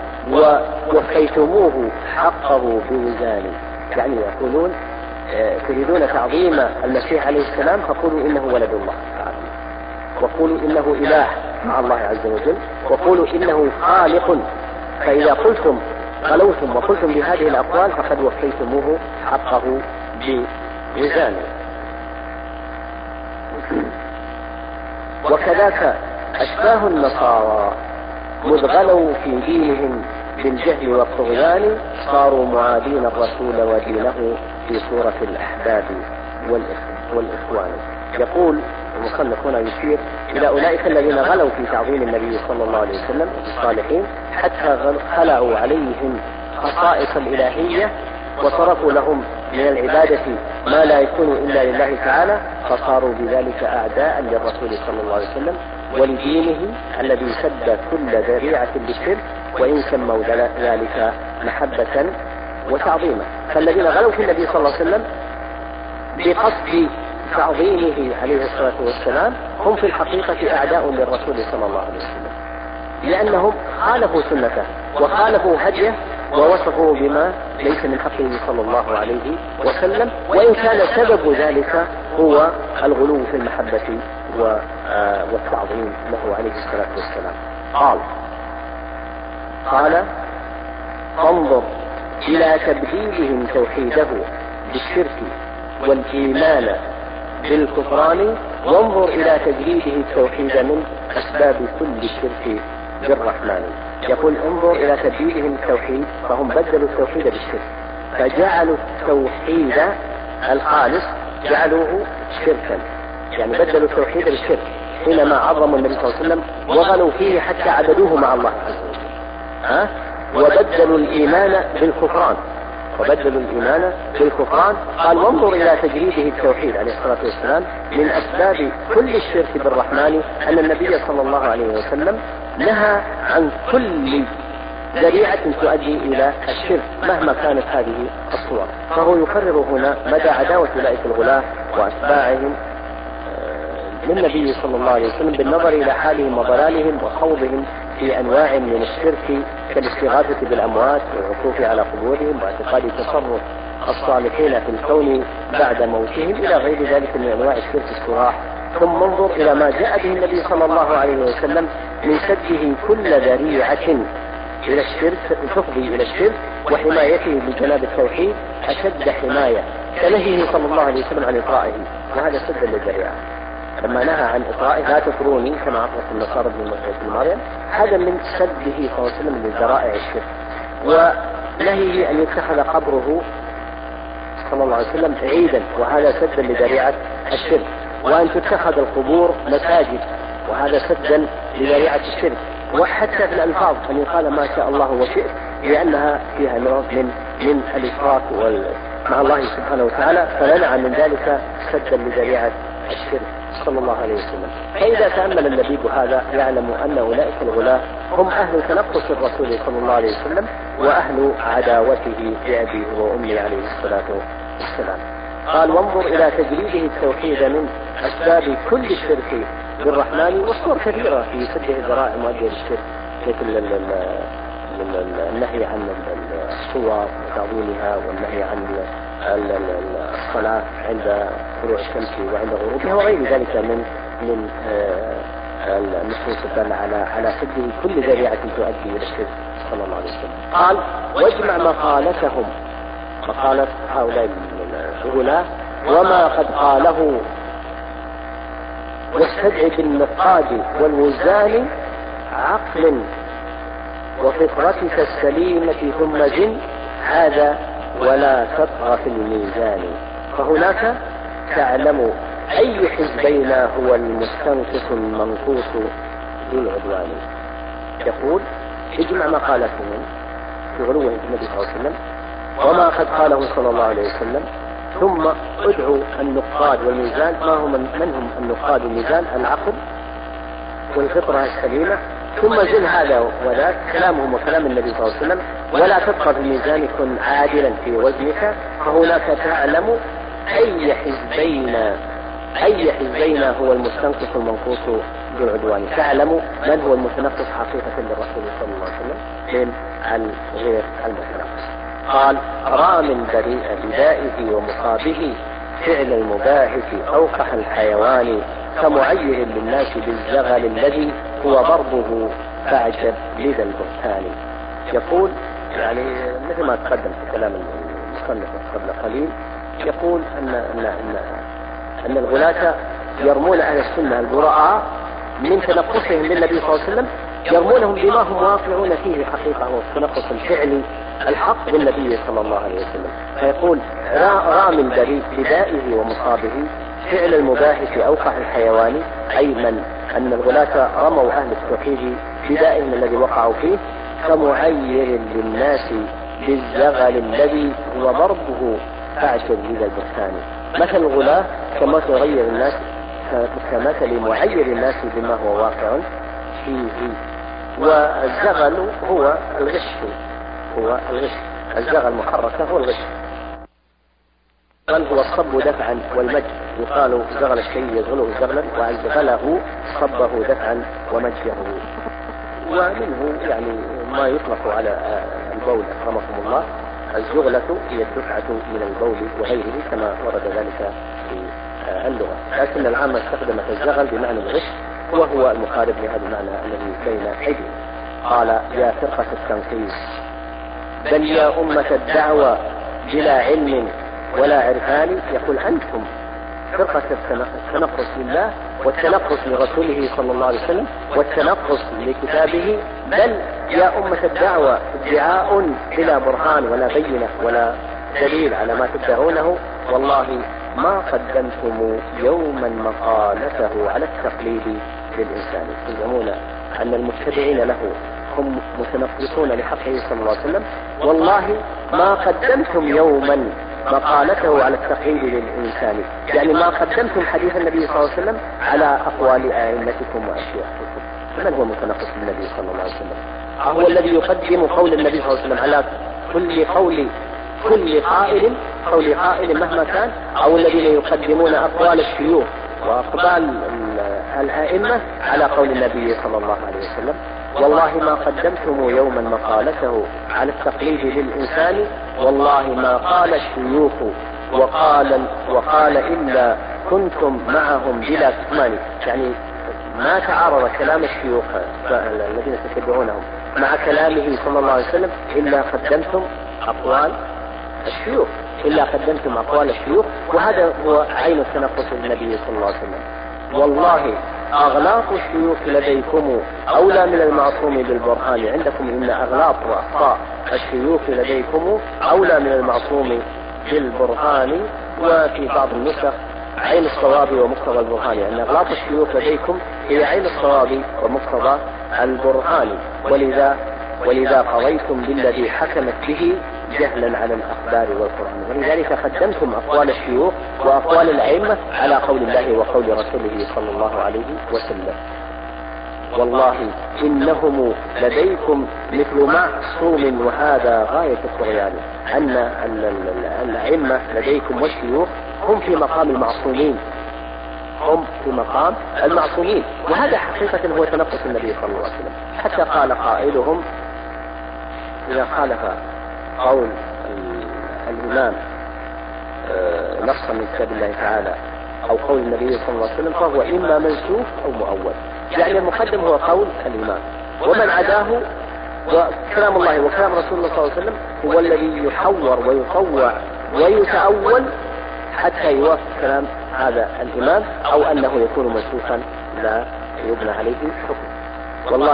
ووفيتموه حقه بوزان، يعني يقولون تريدون تعظيم المسيح عليه السلام فقولوا إنه ولد الله تعالى، وقولوا إنه إله مع الله عز وجل، وقولوا إنه خالق. فإذا قلتم غلوتم وقلتم بهذه الأقوال فقد وفيتموه حقه بوزان. وكذاك أشباه النصارى مذ غلوا في دينهم بالجهل والطغيان صاروا معادين الرسول ودينه في صورة الأحباب والإخوان. يقول المصنف هنا يشير إلى أولئك الذين غلوا في تعظيم النبي صلى الله عليه وسلم الصالحين حتى خلعوا عليهم خصائص الإلهية وصرفوا لهم من العبادة ما لا يكون إلا لله تعالى، فصاروا بذلك أعداء للرسول صلى الله عليه وسلم ولدينه الذي سد كل ذريعة للشرك، وإن سموا ذلك محبة وتعظيما. فالذين غلوا في النبي صلى الله عليه وسلم بقصد تعظيمه عليه الصلاة والسلام هم في الحقيقة أعداء للرسول صلى الله عليه وسلم، لأنهم خالفوا سنته وخالفوا هديه ووصفوا بما ليس من حقه صلى الله عليه وسلم، وإن كان سبب ذلك هو الغلو في المحبة والتعظيم له عليه الصلاة والسلام. قال: فانظر إلى تبديلهم توحيده بالشرك والإيمان بالكفران، وانظر إلى تجريده التوحيد من أسباب كل الشرك بالرحمن. يقول: انظر إلى تبديلهم التوحيد، فهم بدلوا التوحيد بالشرك، فجعلوا التوحيد الخالص جعلوه شركا، يعني بدلوا التوحيد بالشرك حينما عظموا النبي صلى الله عليه وسلم وغلوا فيه حتى عبدوه مع الله عز وجل. وبدلوا الإيمان بالكفران، قال وانظر إلى تجريده التوحيد عليه الصلاة والسلام. من أسباب كل الشرك بالرحمن أن النبي صلى الله عليه وسلم نهى عن كل ذريعة تؤدي إلى الشرك مهما كانت هذه الصور. فهو يقرر هنا مدى عداوة أولئك الغلاة وأتباعهم للنبي صلى الله عليه وسلم بالنظر إلى حالهم وضلالهم وخوضهم في أنواع من الشرك كالاستغاثة بالأموات والعكوف على قبورهم واعتقاد تصرف الصالحين في الكون بعد موتهم إلى غير ذلك من أنواع الشرك الصراح. ثم انظر إلى ما جاء به النبي صلى الله عليه وسلم من سده كل ذريعة إلى الشرك تفضي إلى الشرك وحمايته بجناب التوحيد أشد حماية كنهيه صلى الله عليه وسلم عن إطرائه، وهذا سد للذريعة. لما نهى عن إطرائه لا تطروني كما أطرت النصارى ابن مريم، هذا من سده صلى الله عليه وسلم لذرائع الشرك، ونهيه أن يتخذ قبره صلى الله عليه وسلم عيدا، وهذا سدا لذريعة الشرك، وأن تتخذ القبور مساجد، وهذا سدا لذريعة الشرك. وحتى في الألفاظ أن يقال ما شاء الله وشئت، لأنها فيها نوع من الإشراك مع الله سبحانه وتعالى، فمنع من ذلك سدا لذريعة الشرك صلى الله عليه وسلم. فإذا تأمل اللبيب هذا يعلم أن أولئك الغلاة هم أهل تنقص الرسول صلى الله عليه وسلم وأهل عداوته لأبيه وأمه عليه الصلاة والسلام. قال وانظر إلى تجريده التوحيد من أسباب كل الشرك بالرحمن، والصور كثيرة في سد الذرائع المؤدية للشرك، مثل النهي عن الصور وتعظيمها، والنهي عن الصلاة عند طلوع الشمس وعند غروبها، وغير ذلك من النصوص الدالة على سده كل ذريعة تؤدي إلى الشرك صلى الله عليه وسلم. قال واجمع مقالتهم، مقالة هؤلاء الغلاة وما قد قاله، واستدعي بالنقاد والوزان عقل وفطرتك السليمة ثم زن هذا ولا تطغى في الميزان. فهناك تعلم أي حزبين هو المستنقص المنقوص ذو العدوان. يقول اجمع مقالتهم في غلوهم في النبي صلى الله عليه وسلم وما قد قاله صلى الله عليه وسلم، ثم ادعوا النقاد والميزان. ما هم من هم النقاد والميزان؟ العقل والفطرة السليمة، ثم زن هذا وذاك كلامهم وكلام النبي صلى الله عليه وسلم، ولا تبقى في الميزان، كن عادلا في وزنك. فهناك تعلم أي حزبين هو المستنقص المنقوص بالعدوان، تعلم من هو المتنقص حقيقة للرسول صلى الله عليه وسلم من الغير المتنقص. قال رام بريء بدائه ومصابه فعل المباهث أوقح الحيوان، كمعير للناس بالزغل الذي هو ضربه فاعجب لذا البهتان. يقول يعني مثل ما تقدم في كلام المصنف قبل قليل، يقول أن الغلاة يرمون أهل السنة البراء من تنقصهم للنبي صلى الله عليه وسلم، يرمونهم بما هم واقعون فيه حقيقة، هو التنقص الفعلي الحق بالنبي صلى الله عليه وسلم. فيقول رام بريء بدائه ومصابه فعل المباهث أوقح الحيوان، أي من أن الغلاة رموا أهل التوحيد بدائهم الذي وقعوا فيه، كمعير للناس بالزغل الذي هو ضربه فاعجب لذا البهتان. مثل الغلاة كما تغير الناس كمثل معير الناس بما هو واقع فيه. والزغل هو الغش، الزغل محركة هو الغش، هو الصب دفعا والمج. يقال زغل الشيء يزغله زغلا، وأزغله صبه دفعا ومجه. ومنه يعني ما يطلق على البول أكرمكم الله، الزغلة هي الدفعة من البول وغيره كما ورد ذلك في اللغة، لكن العامة استخدمت الزغل بمعنى الغش، وهو المقارب لهذا المعنى الذي بين أيدينا. قال يا فرقة التنقيص بل يا أمة الدعوة بلا علم ولا عرفان. يقول أنتم فرقة التنقص لله والتنقص لرسوله صلى الله عليه وسلم والتنقص لكتابه، بل يا أمة الدعوة ادعاء بلا برهان ولا بينة ولا دليل على ما تدعونه، والله ما قدمتم يوما مقالته على التقليد للإنسان. يزعمون أن المتبعين له هم متنفسون لحقه صلى الله عليه وسلم. والله ما قدمتم يوما مقالته على التقليد للإنسان، يعني ما قدمتم حديث النبي صلى الله عليه وسلم على أقوال أئمتكم وأشياخكم. من هو متنفس بالنبي صلى الله عليه وسلم؟ هو الذي يقدم قول النبي صلى الله عليه وسلم على كل قائل مهما كان، أو الذين يقدمون أقوال الشيوخ وأقوال الآئمة على قول النبي صلى الله عليه وسلم. والله ما قدمتم يوما مقالته على التقليد للإنسان، والله ما قال الشيوخ وقال إلا كنتم معهم بلا كتمان. يعني ما تعارض كلام الشيوخ الذين تتبعونهم مع كلامه صلى الله عليه وسلم إلا قدمتم أقوال الشيوخ، وهذا هو عين التنقص للنبي صلى الله عليه وسلم. والله أغلاط الشيوخ لديكم أولى من المعصوم بالبرهان. عندكم إن أغلاط وأخطاء الشيوخ لديكم أولى من المعصوم بالبرهان. وفي بعض النسخ عين الصواب ومقتضى البرهان، أن أغلاط الشيوخ لديكم هي عين الصواب ومقتضى البرهان. ولذا قضيتم بالذي حكمت به جهلا على الأخبار والقرآن. ولذلك قدمتم أقوال الشيوخ وأقوال الأئمة على قول الله وقول رسوله صلى الله عليه وسلم. والله إنهم لديكم مثل معصوم، وهذا غاية الطغيان. أن الأئمة لديكم والشيوخ هم في مقام المعصومين، وهذا حقيقة هو تنقص النبي صلى الله عليه وسلم. حتى قال قائلهم إذا خالف قول الإمام نصا من كتاب الله تعالى أو قول النبي صلى الله عليه وسلم فهو إما منسوخ أو مؤول. يعني المقدم هو قول الإمام، ومن عداه وكلام الله وكلام رسول الله صلى الله عليه وسلم هو الذي يحور ويطوع ويتأول حتى يوافق كلام هذا الإمام، أو أنه يكون منسوخا لا يبنى عليه حكم. والله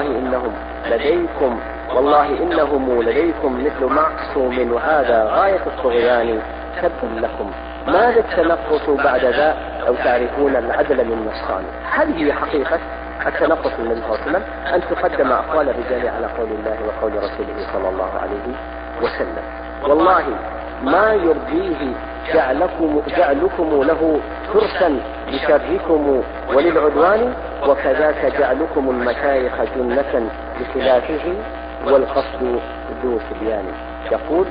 إنهم لديكم مثل معصوم، وهذا غاية الطغيان. تب لكم ماذا التنقص بعد ذا أو تعرفون العدل من نصان. هذه هي حقيقة التنقص النبي صلى الله عليه وسلم، أن تقدم أقوال الرجال على قول الله وقول رسوله صلى الله عليه وسلم. والله ما يرضيه جعلكم له فرسا لشركم وللعدوان، وكذاك جعلكم المشايخ جنة بخلافه والقصد ذو تبيان. يقول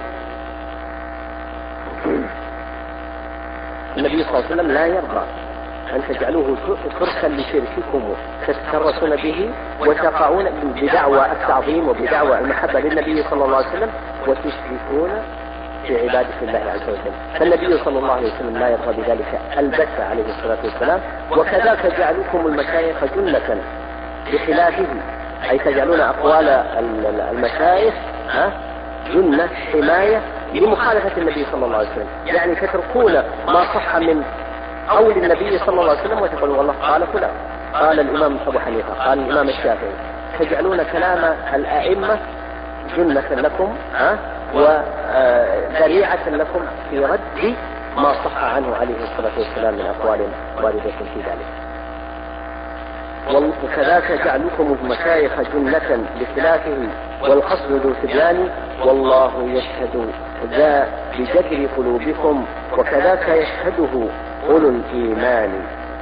النبي صلى الله عليه وسلم لا يرضى أن تجعلوه فرسا لشرككم تتكرسون به وتقعون بدعوى التعظيم وبدعوى المحبة للنبي صلى الله عليه وسلم وتشركون في عبادة الله عز وجل. فالنبي صلى الله عليه وسلم لا يرضى بذلك البتة عليه الصلاة والسلام. وكذاك جعلكم المشايخ جنة بخلافه، أي تجعلون أقوال المشايخ جنة حماية لمخالفة النبي صلى الله عليه وسلم. يعني تتركون ما صح من قول النبي صلى الله عليه وسلم وتقولون والله قال فلان، قال الإمام أبو حنيفة، قال الإمام الشافعي. تجعلون كلام الأئمة جنة لكم وذريعة لكم في رد ما صح عنه عليه الصلاة والسلام من أقوال واردة في ذلك. وكذاك جعلكم المشايخ جنة بخلافه والقصد ذو تبيان، والله يشهد ذا بجدر قلوبكم وكذاك يشهده أولو الإيمان.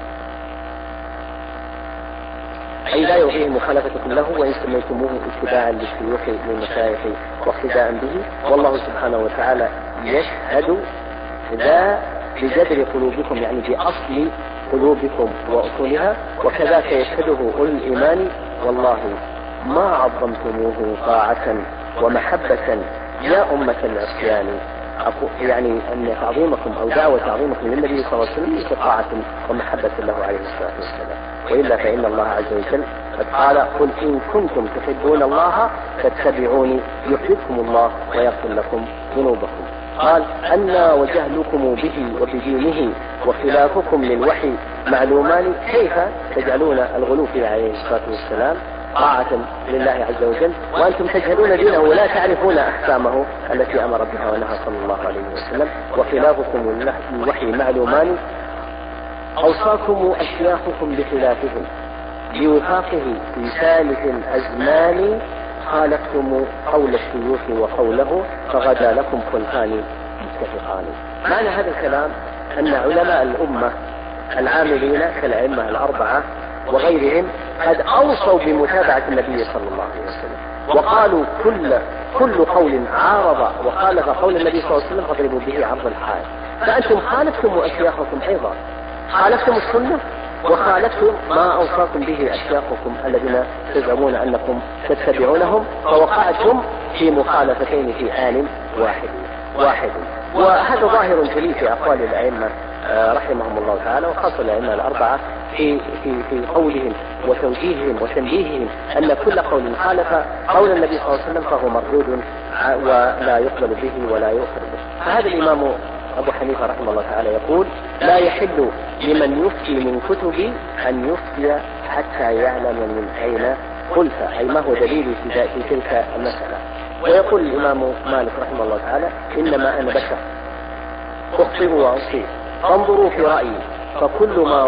أي لا يرضيه مخالفتكم له وإن سميتموه اتباعا للشيوخ للمشايخ واقتداء به، والله سبحانه وتعالى يشهد ذا بجدر قلوبكم، يعني بأصل قلوبكم وأصولها، وكذاك يشهده أولو الإيمان. والله ما عظمتموه طاعة ومحبة يا أمة العصيان. يعني أن تعظيمكم أو دعوة تعظيمكم للنبي صلى الله عليه وسلم ليس طاعة ومحبة له عليه الصلاة والسلام، وإلا فإن الله عز وجل قد قال قل إن كنتم تحبون الله فاتبعوني يحببكم الله ويغفر لكم ذنوبكم. قال أنا وجهلكم به وبدينه وخلافكم للوحي معلومان. كيف تجعلون الغلو فيه عليه الصلاة والسلام طاعة لله عز وجل، وأنتم تجهلون دينه ولا تعرفون أحكامه التي أمر بها ونهى صلى الله عليه وسلم. وخلافكم الوحي معلومان، أوصاكم أشياخكم بخلافهم، بوفاقه في ثالث الأزمان خالفتم قول الشيوخ وقوله، فغدا لكم خلفان متفقان. معنى هذا الكلام أن علماء الأمة العاملين كالأئمة الأربعة وغيرهم قد أوصوا بمتابعة النبي صلى الله عليه وسلم، وقالوا كل قول عارض وخالف قول النبي صلى الله عليه وسلم فاضربوا به عرض الحائط. فأنتم خالفتم أشياخكم أيضا، خالفتم السنة وخالفتم ما أوصاكم به أشياخكم الذين تزعمون أنكم تتبعونهم، فوقعتم في مخالفتين في آن واحد. وهذا ظاهر جلي في أقوال الأئمة رحمهم الله تعالى، وخاصة الأئمة الأربعة في قولهم وتوجيههم وتنبيههم أن كل قول خالف قول النبي صلى الله عليه وسلم فهو مردود ولا يقبل به ولا يؤخذ به. فهذا الإمام أبو حنيفة رحمه الله تعالى يقول: لا يحل لمن يفتي من كتبي أن يفتي حتى يعلم من أين قلت، أي ما هو دليل في تلك المسألة. ويقول الإمام مالك رحمه الله تعالى: إنما أنا بشر أخطئ وأصيب، فانظروا في رأيي، فكل ما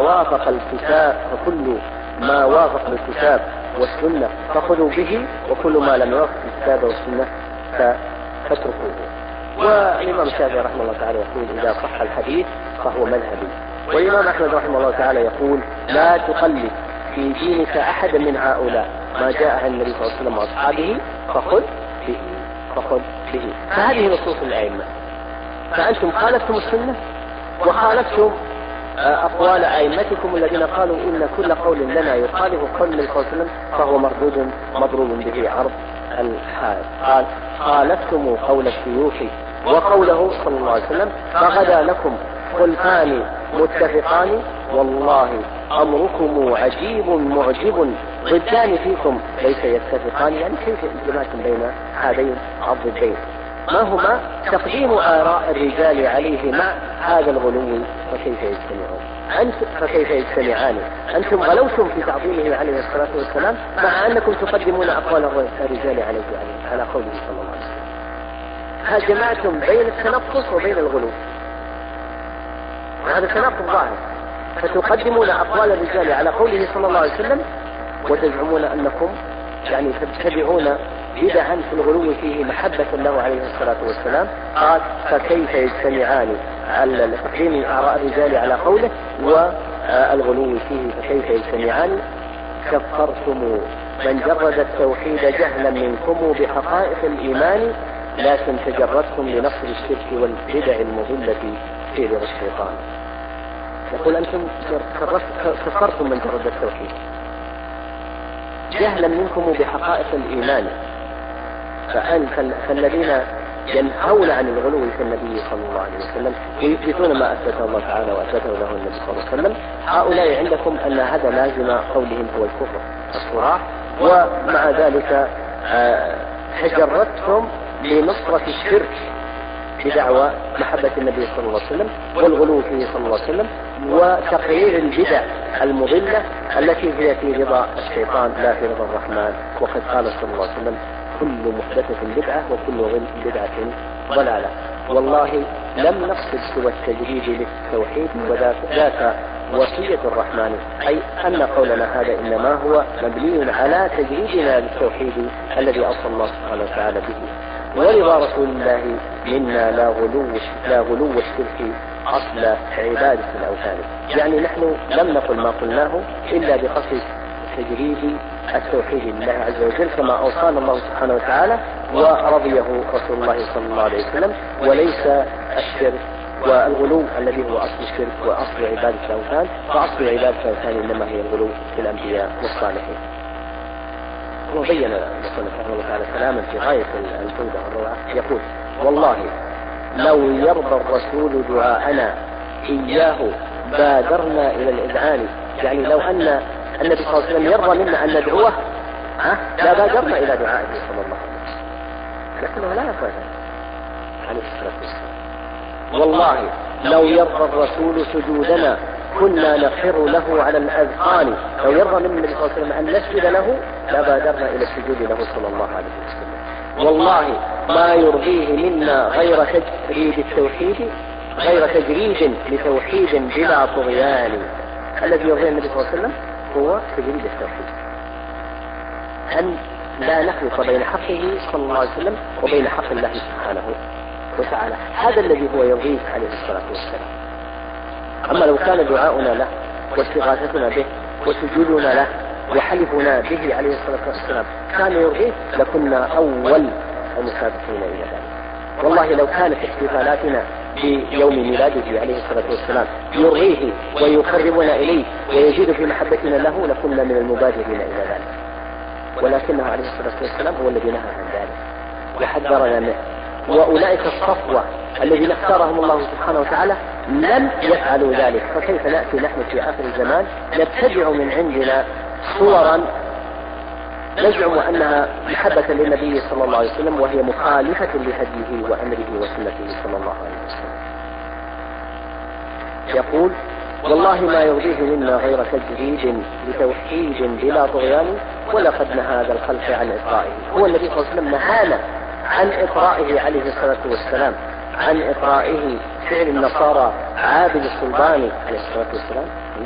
وافق الكتاب والسنة فخذوا به، وكل ما لم يوافق الكتاب والسنة فاتركوه. والإمام الشافعي رحمه الله تعالى يقول: إذا صح الحديث فهو مذهبي. والإمام أحمد رحمه الله تعالى يقول: لا تقلد في دينك أحدا من هؤلاء، ما جاء عن النبي صلى الله عليه وسلم وأصحابه فخذ به. فهذه نصوص الأئمة، فأنتم خالفتم السنة وخالفتم أقوال أئمتكم الذين قالوا إن كل قول لنا يخالف قول النبي صلى الله عليه وسلم فهو مضروب به عرض الحائط. قال: خالفتم قول الشيوخ وقوله صلى الله عليه وسلم، فغدا لكم خلفان متفقان، والله أمركم عجيب معجب، ضدان فيكم ليس يتفقان. يعني كيف جمعتم بين هذين الضدين؟ ما هما؟ تقديم آراء الرجال عليه مع هذا الغلو، فكيف يجتمعان؟ أنتم غلوتم في تعظيمه عليه الصلاة والسلام مع أنكم تقدمون أقوال الرجال عليه على قوله صلى الله عليه وسلم. هل جمعتم بين التنقص وبين الغلو؟ هذا تناقض ظاهر، فتقدمون أقوال الرجال على قوله صلى الله عليه وسلم وتزعمون أنكم يعني تتبعون بدعا في الغلو فيه محبة له عليه الصلاة والسلام. قال: فكيف يجتمعان على تقديم آراء الرجال على قوله والغلو فيه، فكيف يجتمعان؟ كفرتم من جرد التوحيد جهلا منكم بحقائق الإيمان، لكن تجردتم لنصر الشرك والبدع المضلة في رضا الشيطان. يقول: أنتم كفرتم من جرد التوحيد جهلا منكم بحقائق الإيمان، فالذين ينهون عن الغلو في النبي صلى الله عليه وسلم ويثبتون ما أثبته الله تعالى وأثبته له النبي صلى الله عليه وسلم، هؤلاء عندكم أن هذا لازم قولهم هو الكفر الصراح، ومع ذلك تجردتم لنصرة الشرك بدعوى محبة النبي صلى الله عليه وسلم والغلو فيه صلى الله عليه وسلم وتقرير البدع المضلة التي هي في رضا الشيطان لا في رضا الرحمن. وقد قال صلى الله عليه وسلم: كل محدثة بدعة وكل بدعة ضلالة. والله لم نقصد سوى التجريد للتوحيد، وذاك وصية الرحمن، أي أن قولنا هذا إنما هو مبني على تجريدنا للتوحيد الذي أوصى الله سبحانه وتعالى به. ورضا رسول الله منا لا غلو الشرك أصل عبادة الأوثان. يعني نحن لم نقل ما قلناه إلا بقصد تجريد التوحيد لله عز وجل كما أوصانا الله سبحانه وتعالى ورضيه رسول الله صلى الله عليه وسلم، وليس الشرك والغلو الذي هو أصل الشرك وأصل عبادة الأوثان. فأصل عبادة الأوثان إنما هي الغلو في الأنبياء والصالحين. وبين المصنف رحمه الله تعالى كلاما في غاية الجودة والروعة، يقول: والله لو يرضى الرسول دعاءنا إياه بادرنا إلى الإذعان. يعني لو أن النبي صلى الله عليه وسلم يرضى منا أن ندعوه لا بادرنا إلى دعائه صلى الله عليه وسلم، لكنه لا يفعل عليه الصلاة والسلام. والله لو يرضى الرسول سجودنا كنا نخر له على الأذقان. لو يرضى من النبي صلى الله عليه وسلم أن نسجد له لبادرنا إلى السجود له صلى الله عليه وسلم. والله ما يرضيه منا غير تجريد التوحيد، غير تجريد لتوحيد بلا طغيان. الذي يرضيه النبي صلى الله عليه وسلم هو تجريد التوحيد، أن لا نخلط بين حقه صلى الله عليه وسلم وبين حق الله سبحانه وتعالى. هذا الذي هو يرضيه عليه الصلاة والسلام. أما لو كان دعاؤنا له واستغاثتنا به وسجودنا له وحلفنا به عليه الصلاة والسلام كان يرضيه لكنا أول المسابقين إلى ذلك. والله لو كانت احتفالاتنا بيوم ميلاده عليه الصلاة والسلام يرضيه ويقربنا إليه ويزيد في محبتنا له لكنا من المبادرين إلى ذلك، ولكنه عليه الصلاة والسلام هو الذي نهى عن ذلك وحذرنا منه. وأولئك الصفوة الذين اختارهم الله سبحانه وتعالى لم يفعلوا ذلك، فكيف نأتي نحن في آخر الزمان نبتدع من عندنا صورا نزعم أنها محبة للنبي صلى الله عليه وسلم وهي مخالفة لهديه وأمره وسنته صلى الله عليه وسلم. يقول والله ما يرضيه منا غير تجريد لتوحيد بلا طغيان ولقد نهى هذا الخلق عن إطرائه. هو النبي صلى الله عليه وسلم نهانا عن إطرائه عليه الصلاة والسلام، عن إطرائه فعل النصارى عابد الصلباني عليه الصلاة والسلام.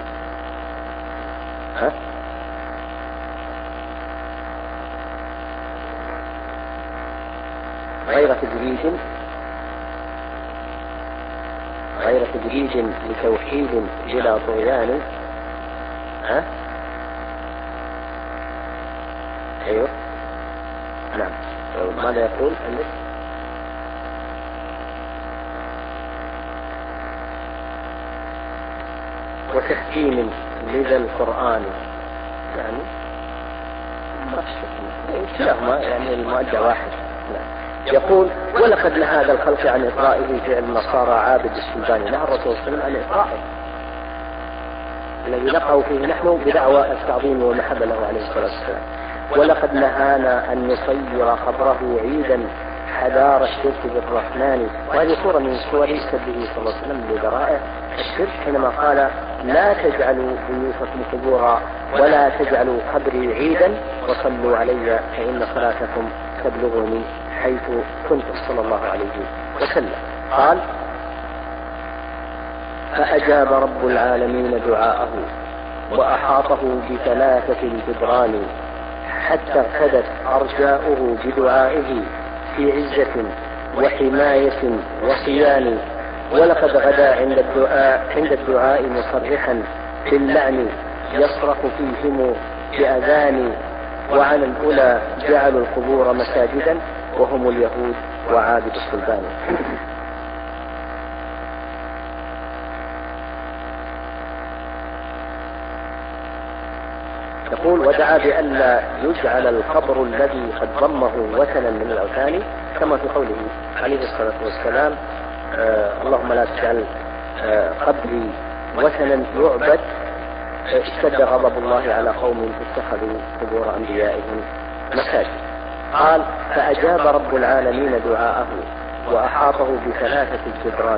غير تجريد لتوحيد بلا طغيان. ايوه نعم. ماذا يقول النص؟ وتحكيم لذا القرآن، يعني كلاهما يعني المؤدى واحد. يقول ولقد نهى هذا الخلق عن إطرائه فعل النصارى عابد الصلباني. نهى الرسول صلى الله عليه وسلم عن إطرائه الذي نقع فيه نحن بدعوى التعظيم والمحبة له عليه الصلاة والسلام. ولقد نهانا أن نصير قبره عيدا حذار الشرك بالرحمن. وهذه صورة من صور سبه صلى الله عليه وسلم لذرائع الشرك حينما قال لا تجعلوا بيوتكم قبورا ولا تجعلوا قبري عيدا وصلوا علي فإن صلاتكم تبلغني حيث كنتم صلى الله عليه وسلم. قال فأجاب رب العالمين دعاءه وأحاطه بثلاثة الجدران حتى ارتدت أرجاؤه بدعائه في عزة وحماية وصيان. ولقد غدا عند الدعاء مصرحا باللعن يصرخ فيهم بأذان. وعن الأولى جعلوا القبور مساجدا وهم اليهود وعابد الصلبان. يقول ودعا بألا يجعل القبر الذي قد ضمه وثنا من الأوثان كما في قوله عليه الصلاة والسلام اللهم لا تجعل قبري وثنا يعبد اشتد غضب الله على قوم اتخذوا قبور أنبيائهم مساجد. قال فأجاب رب العالمين دعاءه وأحاطه بثلاثة الجدران.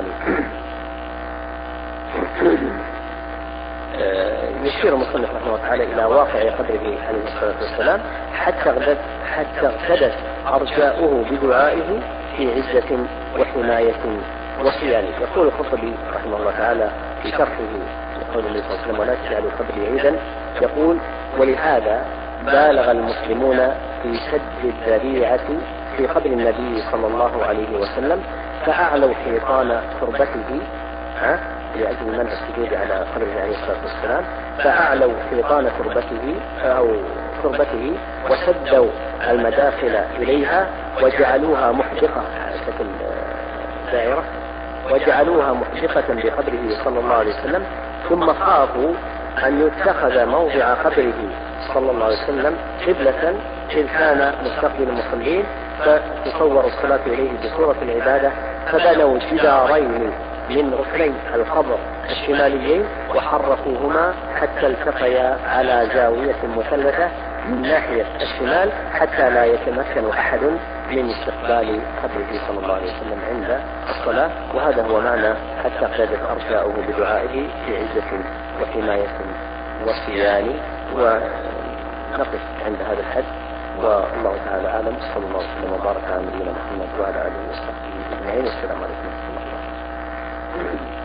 يشير المصنف رحمه الله تعالى إلى واقع قبره عليه الصلاة والسلام حتى اغتدت أرجاؤه بدعائه في عزة وحماية وصيان. يقول القرطبي رحمه الله تعالى في شرحه لقول النبي صلى الله عليه وسلم ولا تجعلوا قبري عيدا يقول ولهذا بالغ المسلمون في سد الذريعة في قبر النبي صلى الله عليه وسلم فأعلوا حيطان تربته لأجل منع السجود على قبره عليه الصلاة والسلام، فأعلوا حيطان تربته وسدوا المداخل إليها وجعلوها محدقة شكل دائرة وجعلوها محدقة بقبره صلى الله عليه وسلم. ثم خافوا أن يتخذ موضع قبره صلى الله عليه وسلم قبلة إذ كان مستقبل المصلين فتصور الصلاة إليه بصورة العبادة فبنوا جدارين من ركني القبر الشماليين وحركوهما حتى التقيا على زاوية مثلثة من ناحية الشمال حتى لا يتمكن أحد من استقبال قبره صلى الله عليه وسلم عند الصلاة. وهذا هو معنى حتى قيدت أرجاؤه بدعائه في عزة وحماية وصيان. ونقف عند هذا الحد، والله تعالى أعلم. صلى الله وسلم وبارك على نبينا محمد وعلى آله وصحبه أجمعين. والسلام عليكم ورحمة الله.